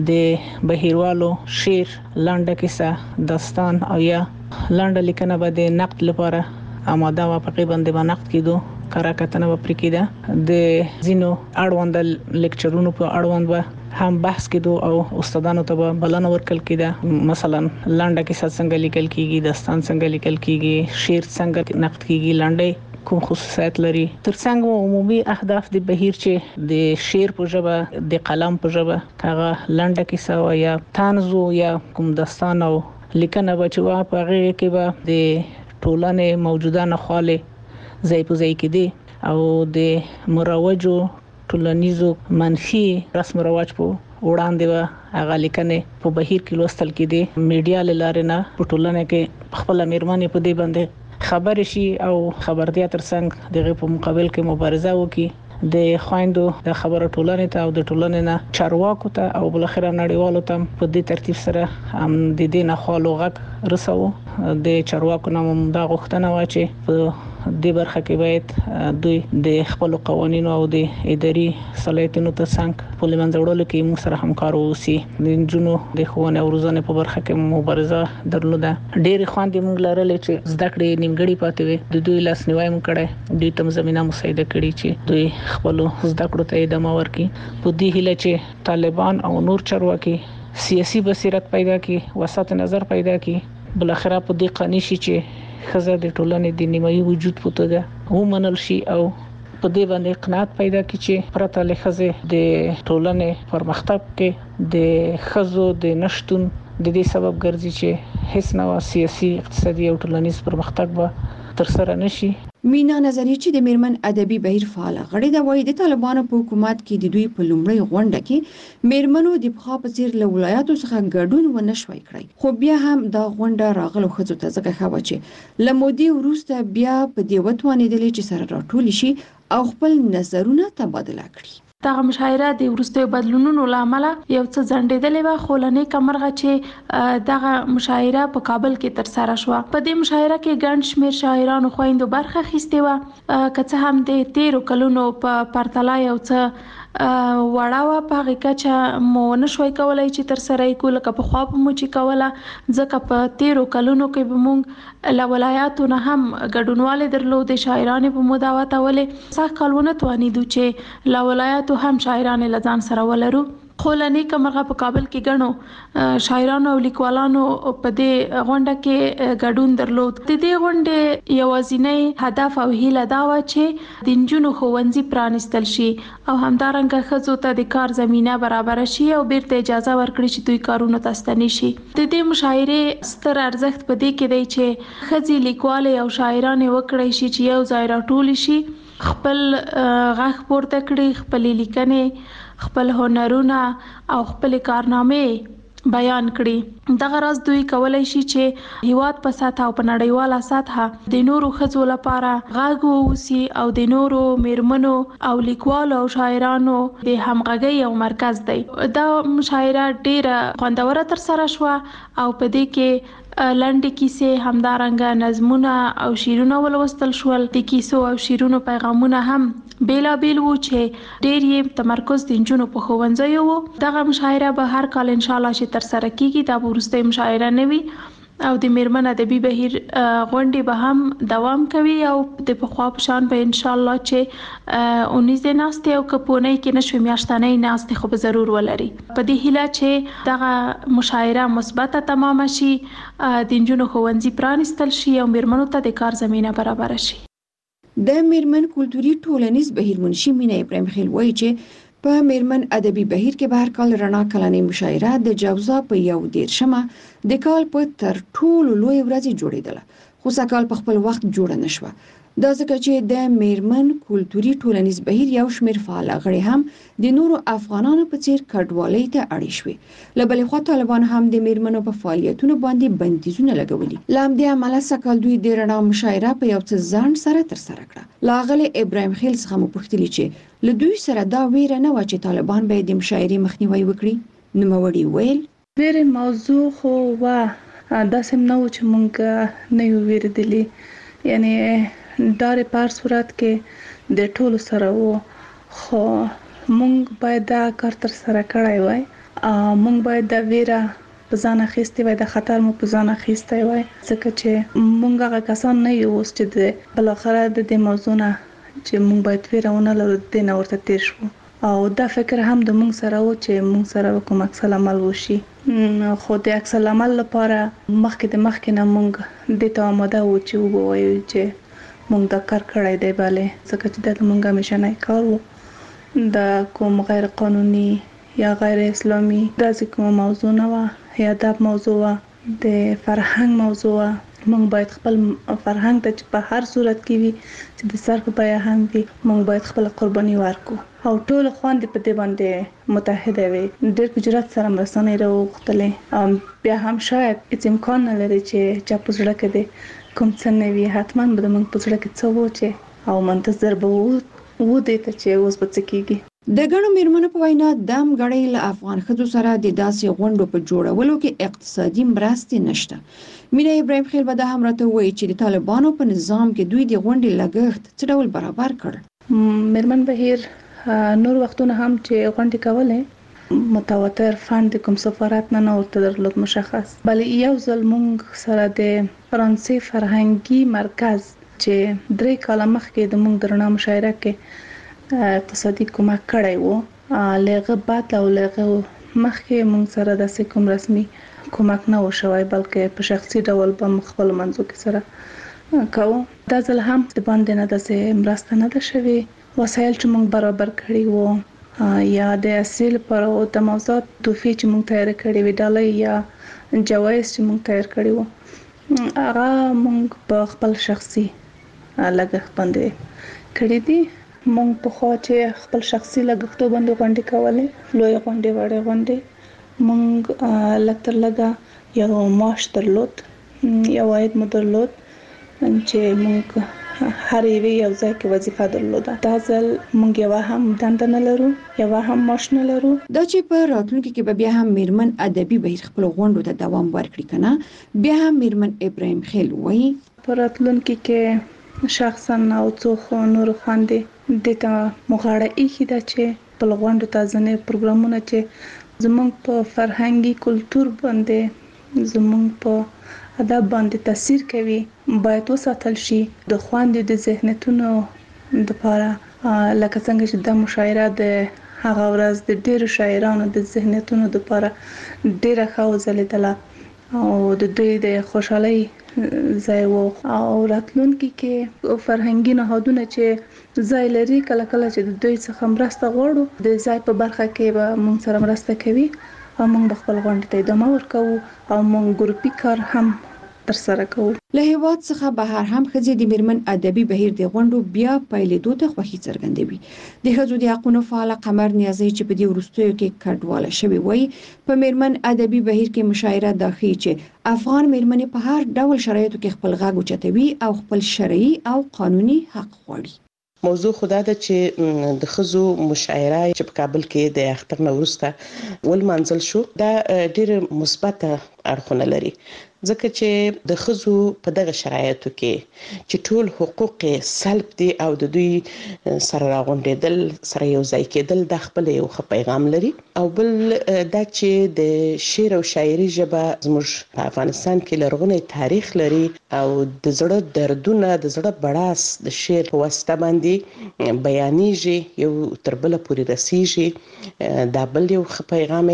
Speaker 6: د بهیروالو شعر لنډه کیسه داستان او یا لنډه لیکنه به د نقد لپاره آماده و په باندې باندې نقد کیدو کارا کتنه و پرکیده د زینو اړوند لیکچرونو په اړوند به هم بحث کیدو او استادانو ته بلنه ورکل کیده مثلا لنډه کیسه څنګه لیکل کیږي داستان څنګه لیکل کیږي شعر څنګه نقد کیږي لنډه کوم خصوصیات لري ترڅنګ عمومي اهداف د بهیر چې د شعر په ژبه د قلم په ژبه هغه لنډه کیسه او یا طنز یا کوم داستان او لیکنه بچوا په هغه کې به د ټولنې موجوده نخواله ځای په ځای کې دي او د مروجو ټولنیزو منفي رسم رواج په وړاندې و هغه لیکنه په بهیر کې لوستل کېدي میډیا لاره نه په ټولنه کې خپل میرمنې په دې باندې خبر شي او خبرتیا ترڅنګ دغه په مقابل کې مبارزه وکړي د خويندو د خبره ټولنې ته او د ټولنې نه چارواکو ته او بل اخر نړیوالو ته په دې ترتیب سره هم د دې نه خالو غږ رسو د چارواکو نوم دا غوښتنه و چې په د برخه کې باید دوی د خپل قوانینو او د اداري صلاحیتونو ترڅنګ په لمنځه وړلو کې موږ سره همکار اوسي د جنونو د ښوونې او روزنې په برخه کې مبارزه درلوده ډېر خواندې موږ لرلې چې زده کړې نیمګړې پاتې وي د دوی لاس نیوای مو کړی دوی تم زمينه مساعده کړي چې دوی خپل زده کړو ته ادامه ورکړي په دې هیله چې طالبان او نور چارواکي سیاسي بصیرت پیدا کړي وسط نظر پیدا کړي بل اخره په دې قانوني شي چې خزه د ټولنې د نیمایي وجود په توګه ومنل شي او په دې باندې قناعت پیدا کړي چې پرته له خزه د ټولنې پرمختګ کې د خزو د نشټون د دې سبب ګرځي چې هیڅ نوع سیاسي اقتصادي او ټولنیز پرمختګ به تر سره نشي
Speaker 26: مینا نظری چې د میرمن ادبي بهیر فعال غړي د وای د طالبانو په حکومت کې د دوی په لومړی غونډه کې میرمنو د بخا په څیر له ولایتو څخه ګډون ونه شوي کړی خو بیا هم دا غونډه راغلو خځو ته ځکه خو چې لمودي وروسته بیا په دې وتوانې دلې چې سره راټول شي او خپل نظرونه تبادله کړي
Speaker 27: دغه مشاعره د ورستیو بدلونونو لامل یو څه ځنډېدلې و خو لنې کمرغه چې دغه مشاعره په کابل کې تر سره شو په دې مشاعره کې ګڼ شمېر شاعرانو خويندو برخه اخیستې و که څه هم د تیرو کلونو په پرتله یو څه وړاوه په هغه چې مو نشوي کولای چې تر سره یې کول که په خوا په مو چې کوله ځکه په تیرو کلونو کې به مونږ له ولایاتو نه هم ګډونواله درلود شاعرانو په مداوات ولې څه کلونه توانیدو چې له ولایاتو هم شاعرانو لزان سره ولرو خو لنې کمرغه په کابل کې غنو شاعرانو او لیکوالانو په دې غونډه کې ګډون درلود د دې غونډې یوازینی هدف او هیله دا و چې د نجونو ښوونځي پرانستل شي او همدارنګه ښځو ته د کار زمينه برابر شي او بیرته اجازه ورکړي چې دوی کارونه تستنی شي د دې مشاعره ستر ارزښت په دې کې دی چې ښځې لیکوال او شاعران وکړي شي چې یو ځای راټول شي خپل غږ پورته کړي خپل لیکنې خپل هنرونه او خپل کارنامې بیان کړي دغه راز دوی کولای شي چې هیواد په ساته او په نړیواله ساته د نورو ښځو لپاره غږ ووسی او د نورو میرمنو او لیکوالو او شاعرانو د همغږۍ او مرکز دی دا مشاعره ډیره خوندوره تر سره شو او په دې کې لنډې کیسې همدارنګه نظمونه او شعرونه ولوستل شول د کیسو او شعرونو پیغامونه هم بیلا بیل وو چې ډېر یې تمرکز د نجونو په ښوونځیو وو دغه مشاعره به هر کال ان شاء الله چې تر سره کیږي دا وروستۍ مشاعره نه وي او د میرمن ادبي بهیر غونډې به هم دوام کوي او د پخوا په شان به ان شاء الله چې اونیزه ناستې او کپونې کې نشو میاشتانې ناستې خو به ضرور ولري په دې هیله چې دغه مشاعره مثبته تمام شي د نجونو ښوونځي پرانستل شي او میرمنو ته د کار زمينه برابر شي
Speaker 26: د میرمن کلتوري ټولنیز بهیر منشي مینا ابراهیم خیل وایي چې په میرمن ادبي بهیر کې به هر کال رڼا کلنۍ مشاعره د جوزا په یو دیرشمه د کال په تر ټولو لوی ورځ جوړیدله خو سږکال په خپل وخت جوړه نشوه. دا ځکه چې د میرمن کلتوري ټولنیز بهیر یو شمېر فعال غړي هم د نورو افغانانو په څیر کډوالۍ ته اړ شوي. له بلې خوا طالبان هم د میرمنو په فعالیتونو باندې بندیزونه لګولي. له همدې امله سږکال دوی د رڼا مشاعره په یو څه ځنډ سره ترسره کړه. له ښاغلي ابراهیم خیل څخه مو پوښتلي چې له دوی سره دا ویره نه وه چې طالبان به د مشاعرې مخنیوی وکړي. نوموړي ویل
Speaker 27: ویرې موضوع خو وه، داسې نه و چې مونږ نه یو ویرېدلي، یعنی ډارې په هر صورت کې د ټولو سره وو، خو مونږ باید دا کار تر سره کړی وای. مونږ باید دا ویره په ځان اخیستې وای، دا خطر مو په ځان اخیستی وای، ځکه چې مونږ هغه کسان نه یو اوس چې د بالاخره د دې موضوع نه چې مونږ باید ویره ونه لرو، د دې نه ورته تېر شو. او دا فکر هم د مونږ سره و چې مونږ سره کوم عکس العمل وشي، خو د عکس العمل لپاره مخکې د مخکې نه مونږ دې ته آماده وو چې ووایو چې مونږ دا کار کړی دی، بلې ځکه چې دا د مونږ همیشنی کار و. د کوم غیر قانوني یا غیر اسلامي داسې کومه موضوع نه وه یا دا موضوع وه، د فرهنګ موضوع وه. مونږ باید خپل فرهنګ ته چې په هر صورت کې وي چې د سر په بیه هم وي، مونږ باید خپل قرباني ورکړو او ټول خوندې په دې باندې متحده وي. ډېر په جرات سره مرستنې راوغوښتلې، بیا هم شاید هېڅ امکان نه لري چې چا په زړه کې دی کوم څه نه وي، حتما به د موږ په زړه کې څه و چې او منتظر به وو دې ته چې اوس به څه کېږي.
Speaker 26: د ګڼو میرمنو په وینا د مګړۍ له افغان ښځو سره د داسې غونډو په جوړولو کې اقتصادي مرستې نشته. مینا ابراهیم خیل به دا هم راته وایي چې د طالبانو په نظام کې دوی د غونډې لګښت څه ډول برابر کړ.
Speaker 27: میرمن بهیر نور وختونه هم چې غونډې کولې، متواتر فند کوم سفارت نه نه ورته درلود مشخص، بلې یو ځل مونږ سره د فرانسې فرهنګي مرکز چې درې کاله مخکې د مونږ د رڼا مشاعره کې اقتصادي کومک کړی وو، لغه بعد او لغه مخکې مونږ سره داسې کوم رسمي کومک نه و شوی، بلکې په شخصي ډول به مونږ خپل منځو کې سره کوو. دا ځل هم د باندې نه داسې مرسته نه ده شوې. وسایل چې مونږ برابر کړي وو یا د اصل پر او د موضوعات توفی چې مونږ تیار کړی وی، ډالۍ یا جوایز چې مونږ تیار کړی وو، هغه مونږ په خپل شخصي لګښت باندې کړی دي. مونږ په خو چې خپل شخصي لګښتو باندې غونډې کولې، لوی غونډې وړې غونډې، مونږ لکتر لګا یو معاش درلود، یو عاید مو درلود چې مونږ هر یوې یو ځای کې وظیفه درلوده. دا ځل مونږ یو هم دنده نه لرو، یو هم معاش نه لرو.
Speaker 26: دا چې په راتلونکي کې به بیا هم میرمن ادبي بهیر خپل غونډو ته دوام ورکړي کنه. بیا هم میرمن ابراهیم خیل وایي
Speaker 27: په راتلونکي کې شخصا او څو نور خواندې د ته مغاړه ایخي دا چې په غونډو ته ځنې پروګرامونه چې زمونږ په فرهنګي کلتور باندې زمونږ په ادب باندې تاثیر کوي باید وساتل شي. د خواندې د ذهنیتونو لپاره لکه څنګه چې د مشاعره د هغه ورځ د ډېرو شاعرانو د ذهنیتونو لپاره ډېره ښه وځلېدله او د دوی د خوشحالۍ ځای وو. او راتلونکي کې فرهنګي نهادونه چې ځای لري کله کله چې د دوی څخه مرسته غواړو، د ځای په برخه کې به موږ سره مرسته کوي او موږ به خپل غونډې ته ادامه ورکوو او موږ ګروپي کار هم ترسره کوو.
Speaker 26: له هیواد څخه بهر هم ښځې د میرمن ادبي بهیر د غونډو بیا پیلېدو ته خوښي څرګندوي. د ښځو د حقونو فعاله قمر نیازی چې په دې وروستیو کې کډواله شوې وایي په میرمن ادبي بهیر کې مشاعره دا ښیي چې افغان میرمنې په هر ډول شرایطو کې خپل غږ اوچتوي او خپل شرعي او قانوني حق غواړي.
Speaker 5: موضوع خدا ده چې د خزو مشاعره چې په کابل کې د اختر نو وروسته ول منزل شو، دا ډېر مثبت اړخونه لري ځکه چې د خزو په دغه شرایطو کې چې ټول حقوق سلب دي او د دوی سره راغونډېدل سره یو ځای کېدل د خپل یو ښه پیغام لري. او بل دا چې د شعر او شاعري ژبه زموږ په افغانستان کې لرغونی تاریخ لري او د زړه دردونه د زړه بړاس د شعر په واسطه باندې بیانېږي، یو تر بله پورې رسیږي. دا بل یو ښه پیغام دی.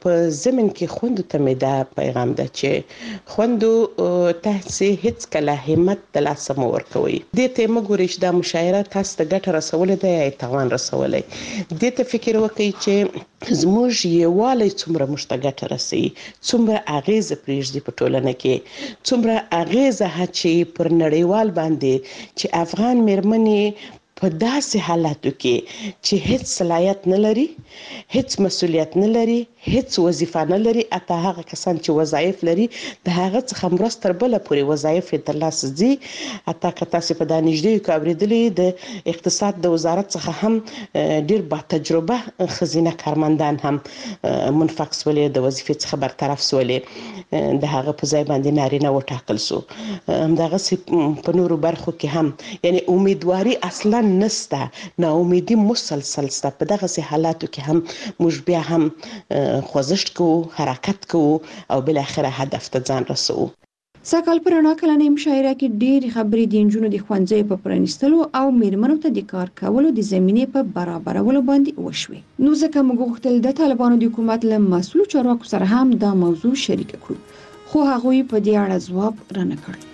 Speaker 5: په زمين کې خوندو ته مې دا پیغام ده چې خوندو تاسو هیڅ کله همت د لاسه مو ورکوي. دې ته موږ دا مشاعره تاسو ته ګټه رسولې ده یا تاوان رسولې. دې ته فکر وکړئ چې زموږ یووالی څومره موږ ته ګټه رسوي، څومره اغیزه پرېږدي په ټولنه کې، څومره اغیزه هڅې پر نړیوال باندې چې افغان مېرمنې په داسې حالاتو کې چې هیڅ صلاحیت نه لري، هیڅ مسؤلیت نه لري، هیڅ وظیفه نه لري، اته هغه کسان چې وظایف لري د هغه څخه مرسته تر بله پورې وظایف یې ترلاسه ځي. اته که تاسې په دا نږدې کې اورېدلي د اقتصاد د وزارت څخه هم ډېر با تجربه ښځینه کارمندان هم منفق سولې، د وظیفې څخه برطرف سولې، د هغه په ځای باندې نارینه وټاکل سو. همدغسې په نورو برخو کې هم یعنی امیدواري اصلا نسته، ناامیدي مسلسل سته. په دغسې حالاتو کې هم موږ بیا هم خوځښت کوو، حرکت کوو او بل اخره هدف ته ځان رسوو.
Speaker 26: ساکال پر انا کلنې مشاعره کې ډېری خبرې د نجونو د ښوونځیو په پرانیستلو او میرمنو ته د کار کولو د زمینې په برابرولو باندې وشوي. نو ځکه موږ غوښتل د طالبانو د حکومت له مسؤلو چارواکو سره هم دا موضوع شریک کړو، خو هغوی په دې اړه ځواب رانه کړ.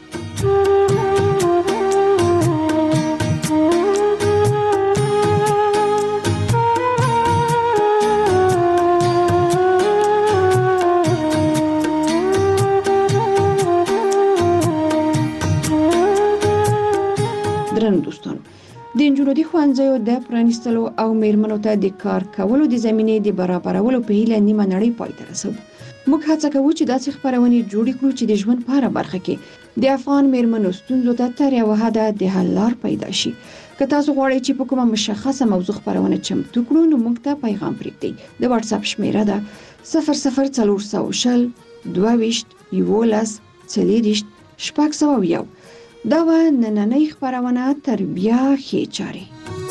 Speaker 26: د نجونو د ښوونځیو د پرانیستلو او میرمنو ته د کار کولو د زمینې د برابرولو په هیله نیمه نړۍ پای ته رسوو. موږ هڅه کوو چې داسې خپرونې جوړې کړو چې د ژوند په هره برخه کې د افغان میرمنو ستونزو ته تر یوه حده د حل لار پیدا شي. که تاسو غواړئ چې په کومه مشخصه موضوع خپرونه چمتو کړو نو موږ ته پیغام پرېږدئ. د واتس اپ شمیره ده صفر صفر څلور سوه شل دوه ویشت یولس څلېرویشت شپږ سوه یو. دا و نننۍ خپرونه تربیه ښې چارې.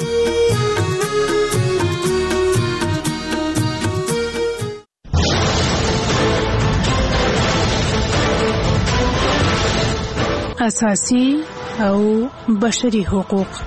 Speaker 9: اساسي او بشري حقوق.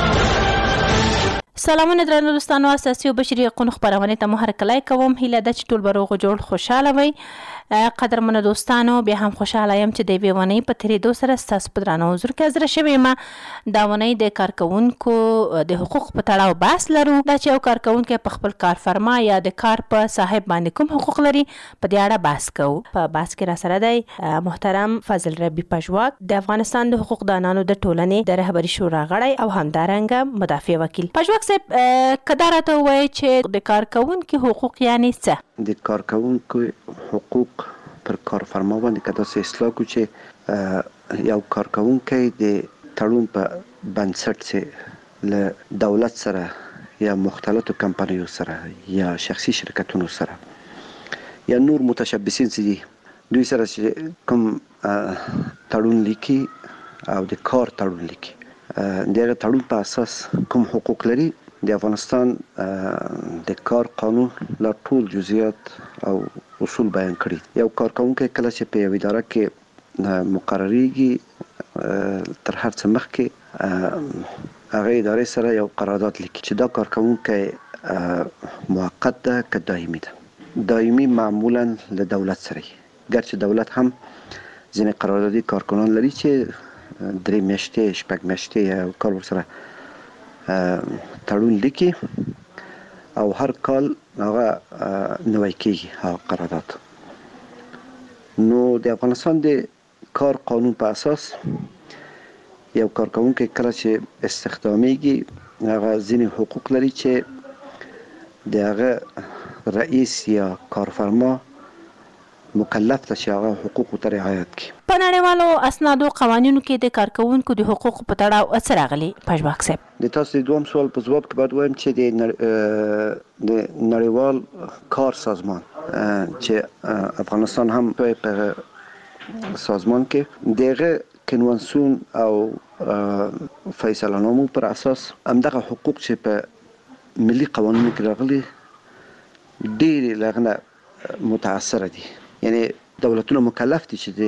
Speaker 8: سلامونه درنو دوستانو، اساسي او بشري حقوقو خبرونه ته مو هرکلی کوم. هیله ده چې ټول به روغ جوړ خوشاله وئ. قدرمنو دوستانو، بیا هم خوشاله یم چې د یوې ونې په تېرېدو سره ستاسو په درانه حضور کې حاضره شوې یم. دا ونې د کارکوونکو د حقوق په تړاو بحث لرو. دا چې یو کارکوونکی په خپل کارفرما یا د کار په صاحب باندې کوم حقوق لري، په دې اړه بحث کوو. په بحث کې را سره دی محترم فضل ربی پژواک، د افغانستان د حقوق دانانو د ټولنې د رهبري شورا غړی او همدارنګه مدافع وکیل. پژواک صاحب، که دا راته ووایي چې د کارکوونکي حقوق یعنی څه؟
Speaker 12: د کارکوونکو حقوق پر کارفرما باندې که داسې اصلاح کړو چې یو کارکوونکی د تړون په بنسټ چې له دولت سره یا مختلطو کمپنیو سره یا شخصي شرکتونو سره یا نور متشبثین چې دي دوی سره چې کوم تړون لیکي او د کار تړون لیکي، د هغه تړون په اساس کوم حقوق لري. د افغانستان د کار قانون لا ټول جزئیات او اصول بیان کړي. یو کارکوونکی کله چې په یو اداره کې مقرریږي، تر هر څه مخکې هغه ادارې سره یو قرارداد لیکي چې دا کارکوونکی موقت ده که دایمي ده. دایمي معمولا له دولت سره، ګرچې دولت هم ځینې قراردادي کارکنان لري چې درې میاشتې شپږ میاشتې یو کال ورسره تړون لیکي او هر کال هغه نوی کېږي هغه قرارداد. نو د افغانستان د کار قانون په اساس یو کارکوونکی کله چې استخدامیږي هغه ځینې حقوق لري چې د هغه رئیس یا کارفرما مکلف ده چې هغه حقوقو ته رعایت کړي.
Speaker 8: په نړیوالو اسنادو قوانینو کې د کارکوونکو د حقوقو په تړاو څه راغلي پژواک صاحب؟
Speaker 12: د تاسو د دوم سوال په ځواب کې باید وایم چې د د نړیوال کار سازمان چې افغانستان هم په سازمان کې دغه کنوانسیون او فیصله‌نامو پر اساس همدغه حقوق چې په ملي قوانینو کې راغلي ډېر لغنه متاثر دي. یعنی دولتونه مکلف دي چې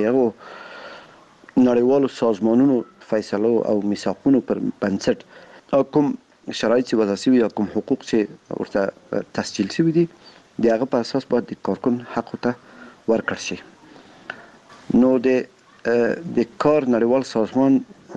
Speaker 12: دغه نړیوالو سازمانونو فیصلو او میثاقونو پر بنسټ کوم شرایط چې وضع شوي یا کوم حقوق چې ورته تسجیل شوي دي د هغه په اساس باید د کارکون حق ته ورکړ شي. نو د د کار نړیوال سازمان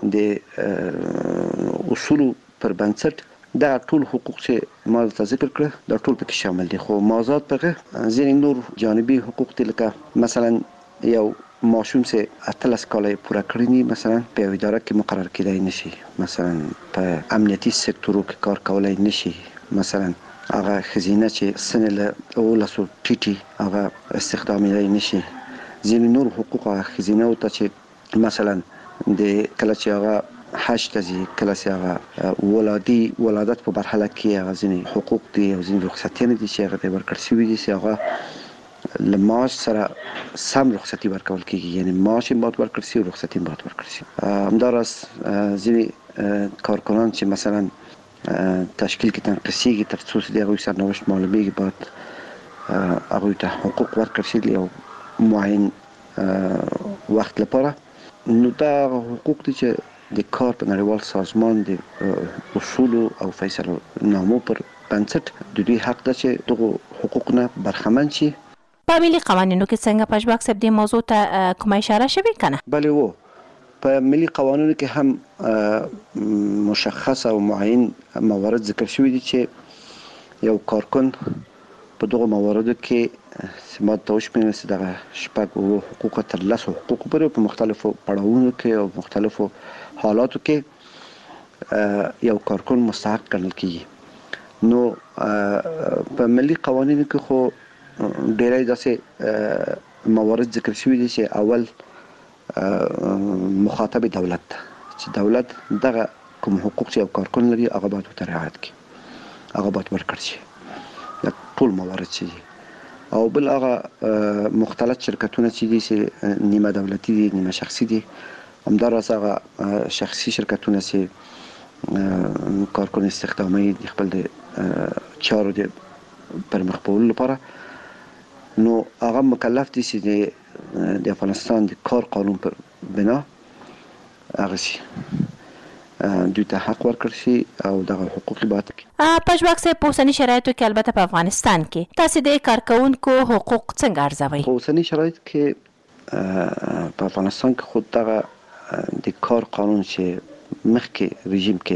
Speaker 12: د اصول پر بنسټ دا ټول حقوق چې ما ته ذکر کړ دا ټول پکې شامل دي، خو مازاد پکې ځینې نور جانبي حقوق دي، لکه مثلا یو ماشوم چې اتلس کاله پوره کړی ني مثلا په یو اداره کې مقرر کېدای نشي، مثلا په امنیتي سکتورو کې کار کولای نشي، مثلا هغه خزینه چې سنه له اولسو ټیټي هغه استخدامي نشي. ځینې نور حقوق خزینه او ته چې مثلا د کله چې هغه حج ته ځي، کله چې هغه ولادي ولادت په مرحله کې هغه ځینې حقوق دي او ځینې رخصتیانې دي چې هغه ته ورکړل شوي دي چې هغه له معاش سره سم رخصتي ورکول کېږي، یعنی معاش یې باید ورکړل شي او رخصتي هم باید ورکړل شي. همداراز ځینې کارکنان چې مثلا تشکیل کې تنقیسیږي تر څو چې د هغوی سرنوشت معلومیږي باید هغوی ته حقوق ورکړل شي یو معین وخت لپاره. نو دا حقوق دي چې د کار په نړیوال سازمان د اصول او فیصله نامو پر بنسټ د دوی حق ده چې دغه حقوق نه برخمن شي.
Speaker 8: په ملي قوانینو کې څنګه پښباک صاحب د موضوع ته کومه اشاره شوې کنه؟
Speaker 12: بله وو، په ملي قوانینو کې هم مشخص او معین موارد ذکر شوي دي چې یو کارکن په دغه مواردو کې سمات توش مینه چې دغه شپږ او حقوق تر لسو حقوق پورې په مختلفو پړاوونو کې او مختلفو حالاتو کې یو کارکن مستحق ګڼل کیږي. نو په ملي قوانینو کې خو ډېری داسې موارد ذکر شوي دي چې اول مخاطب دولت چې دولت دغه کوم حقوق چې یو کارکن لري هغه باید ورته رعایت کړي، هغه باید ورکړل شي. دا ټول موارد چې دي. او بل هغه مختلف شرکتونه چې دي چې نیمه دولتي دي نیمه شخصي دي، همداراز هغه شخصي شرکتونه چې کارکن استخدامي د خپل د چارو د پرمخ بیولو لپاره، نو هغه مکلف دي چې د افغانستان د کار قانون پر بنا هغه شي دوی ته حق ورکړل شي او دغه حقوق باید
Speaker 8: پښباک صاحب په اوسني شرایطو کې البته په افغانستان کې تاسو د کارکونکو حقوق څنګه ارزوئ؟
Speaker 12: په اوسني شرایط کې په افغانستان کې خود دغه د کار قانون چې مخکې رژیم کې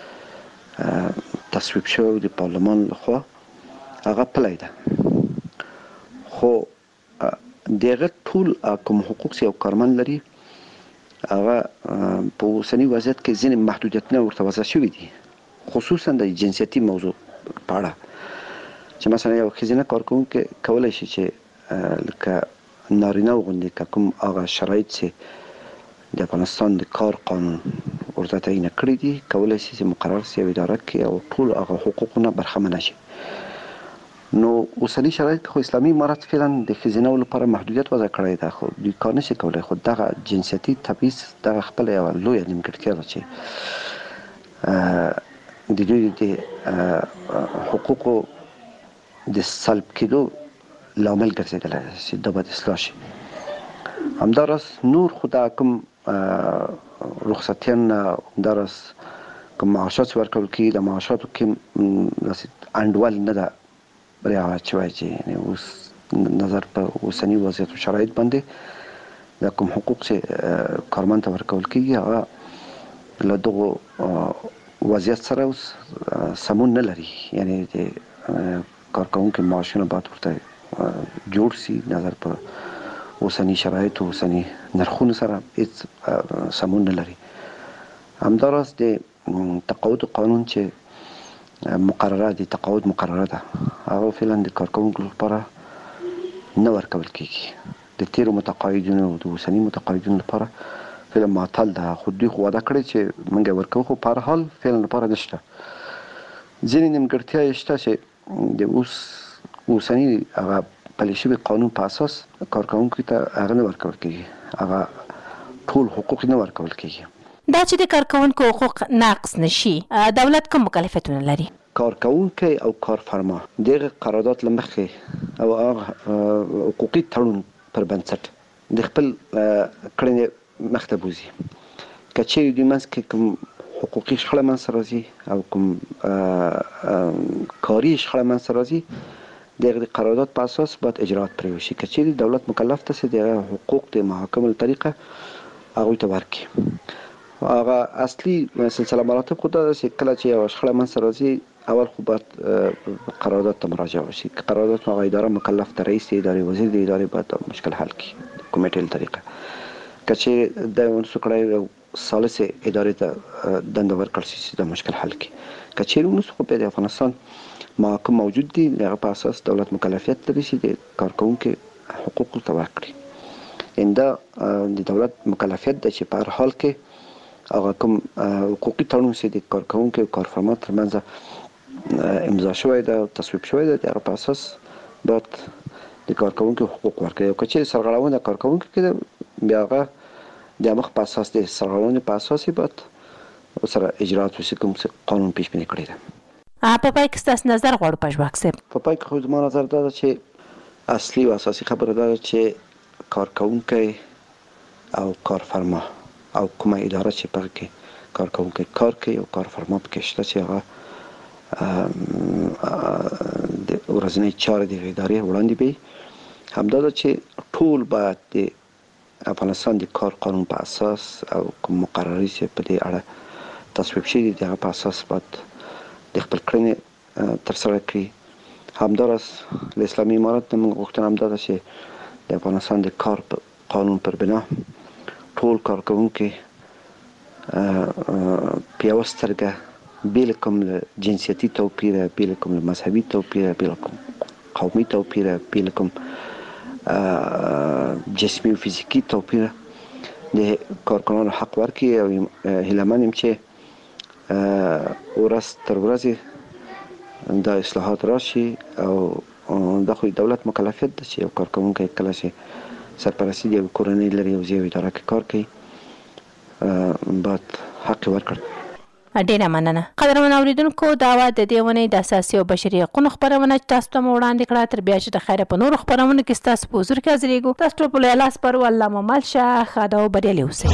Speaker 12: تصویب شوی د پارلمان لخوا هغه پلی ده، خو دغه ټول کوم حقوق چې یو کارمند لري هغه په اوسني وضعیت کې ځینې محدودیتونه ورته وضع شوي دي، خصوصا د جنسیتي موضوع په اړه چې مثلا یو ښځینه کارکوونکی کولی شي چې لکه نارینه غوندې که کوم هغه شرایط چې د افغانستان د کار قانون ورته تعیین کړي دي کولی شي چې مقرر شي یو اداره کې او ټول هغه حقوقونه برخمنه شي. نو اوسني شرایط کې خو اسلامي امارت فعلا د ښځینو لپاره محدودیت وضع کړی ده، خو دوی کار نشي کولی. خو دغه جنسیتي تبعیض دغه خپله یوه لویه نیمګړتیا ده چې د دوی د حقوقو د سلب کېدو لامل ګرځېدلی ده چې دا باید اصلاح شي. همداراز نور خو دا کوم رخصتیان همداراز کوم معاشات چې ورکول کېږي د معاشاتو کې داسې انډول نه ده رعایت شوی چې اوس نظر په اوسني وضعیت او شرایط باندې دا کوم حقوق چې کارمند ته ورکول کېږي هغه له دغو وضعیت سره اوس سمون نه لري، یعنی د کارکوونکي معاشونه باید ورته جوړ شي نظر په اوسني شرایط او اوسني نرخونو سره هیڅ سمون نه لري. همداراز د تقاعد قانون چې مقرره دي تقاعد مقرره ده هغه فعلا د کارکوونکو لپاره نه ورکول کېږي، د تیرو متقاعدینو او د اوسني متقاعدینو لپاره فعلا معطل ده. خو دوی خو وعده کړې چې موږ ورکوو، خو په هر حال فعلا لپاره نشته. ځینې نیمګړتیاوې شته چې د اوس اوسني هغه پلي شوي قانون په اساس کارکوونکو ته هغه نه ورکول کېږي، هغه ټول حقوق نه ورکول کېږي.
Speaker 8: دا چې د کارکوونکو حقوق نقض نشي دولت کوم مکلفیتونه لري؟
Speaker 12: کارکوونکی او کارفرما دغه قرارداد له مخې او هغه حقوقي تړون پر بنسټ د خپل کړنې مخته بوځي. که چیرې دوی منځ کې کوم حقوقي شخړه منځته راځي او کوم کاري شخړه منځته راځي دغه قرارداد په اساس باید اجرات پرې وشي. که چیرې دولت مکلف ته سي د حقوق د محاکمه طریقه هغه ته ورکړي. هغه اصلي سلسله مراتب خو دا چې کله چې یو شخړه منځته راځي اول خو باید قرارداد ته مراجعه وشي. که قرارداد هغه اداره مکلف ته رئیس ادارې وزیر د ادارې باید مشکل حل کړي کمیټې له طریقه. که چې د ونسو کړای ثالث ادارې ته دنده ورکړل شي چې د مشکل حل کړي. که چیرې ونسو خو په افغانستان محاکم موجود دي، هغه په اساس دولت مکلفیت لري چې د کارکونکو حقوق ته ورکړي. ان دا د دولت مکلفیت ده چې په هر حال کې هغه کوم حقوقي تړون چې د کارکونکو او کارفرما ترمنځ امضا شوی ده او تصویب شوی ده، هغه په اساس باید د کارکونکو حقوق ورکړي. او که چیرې سرغړونه کارکونکو کې بیا هغه د مخ په اساس د سرغړونې په اساس باید سره اجرات وشي کوم څه قانون پیش بینی کړی ده.
Speaker 8: په پای کې ستاسو نظر غواړو پژواک صاحب.
Speaker 12: په پای کې خو زما نظر دا ده چې اصلي او اساسي خبره دا ده چې کارکونکي او کارفرما او کومه اداره چې په کې کارکونکي کار کوي او کارفرما په کې شته چې هغه د ورځنی چارې د ادارې وړاندې وي. همدا ده چې ټول باید د افغانستان د کار قانون په اساس او کوم مقررات چې په دې اړه تصویب شوي دي هغه په اساس باید د خپل کړنې ترسره کړي. همداراز له اسلامي امارت نه موږ غوښتنه همدا ده چې د افغانستان د کار قانون پر بنا ټول کارکوونکي په یوه سترګه بې له کوم جنسیتي توپیره، بې له کوم مذهبي توپیره، بې له کوم قومي توپیره، بې له کوم جسمي او فزیکي توپیره د کارکنانو حق ورکړي. او هیله من یم چې ورځ تر ورځې دا اصلاحات راشي او دا خو دولت مکلفیت ده چې یو کارکوونکی کله چې سرپرستي د یو کورنۍ لري او یو اداره کې کار کوي باید حق ورکړي.
Speaker 8: ډیره مننه. قدرمن اوریدونکو دا و د دې ونې د اساسي او بشري حقوقو خبرونه چې تاسو ته وړاندې کړه. تر بیا چې د خیره په نور خبرونه کې تاسو په حضور کې حاضرېږو. تاسو ټول په لاس پر الله ممل شه خاده او بریالي اوسئ.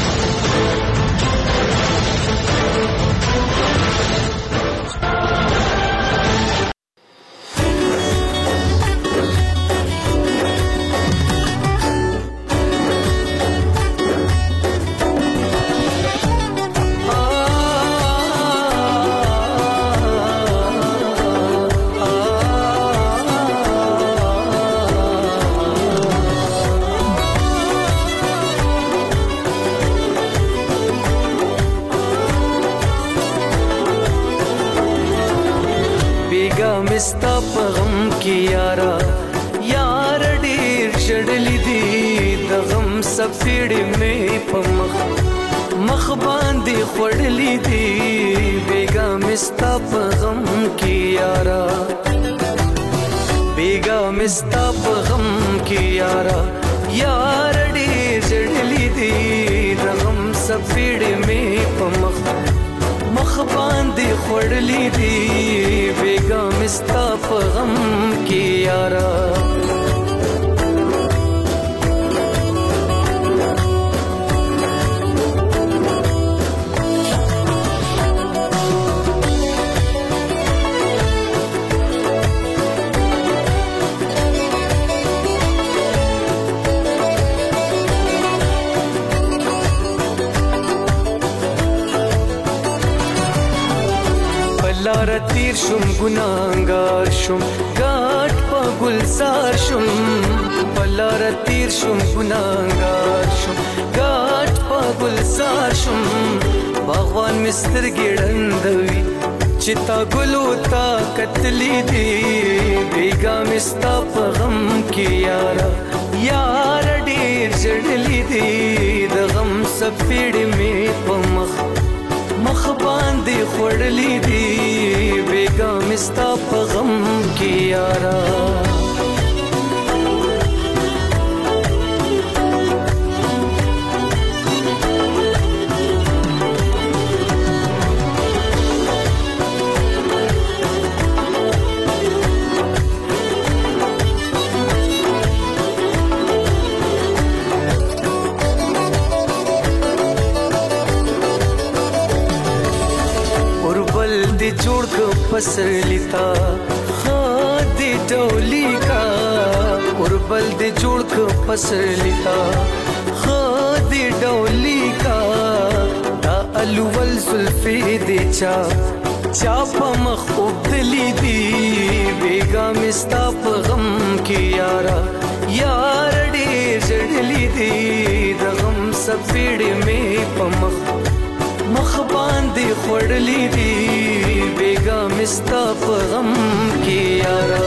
Speaker 2: ستا په غم کې یارا یار ډېر چړلې دي د غم سپېړې مې په مخ مخ باندې خوړلې دي بیګا مې ستا په غم کې یارا بیګا مې ستا په غم کې یارا یار ډېر چړلې دي د غم سپېړې مې په مخ مخ باندې خوړلې دي بیګا مې ستا په غم کې یارا لار تیر شم ګناهګار شم ګاټ په ګلزار شم لار تیر شم ګناهګار شم ګاټ په ګلزار شم باغوان مستر ګړندوي چې تا ګلو تا کتلې دي بیګا مستا په غم کې یارا یار ډېر جړلې دي د غم سپېړې مې په مخ مخ باندې خوړلې دي بیګا مستا په غم کې یارا جوړ کو پسر لیتا خا دې ډولی کا اوربل دې جوړ ک پسرلی کا خو دې ډولی کا دا الول زلفې دې چا چا په مخ وبدلی دی بیگا مستا په غم کې یارا یار ډېر جړلی دی د غم سپېړې مې په مخ مخ باندې خړلې دی بیگا مستا په غم کې یارا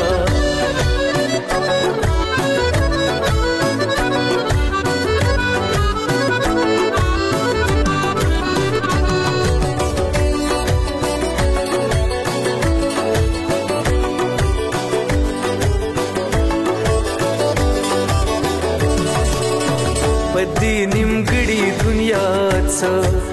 Speaker 2: پدې نیمګړې دنیا څخه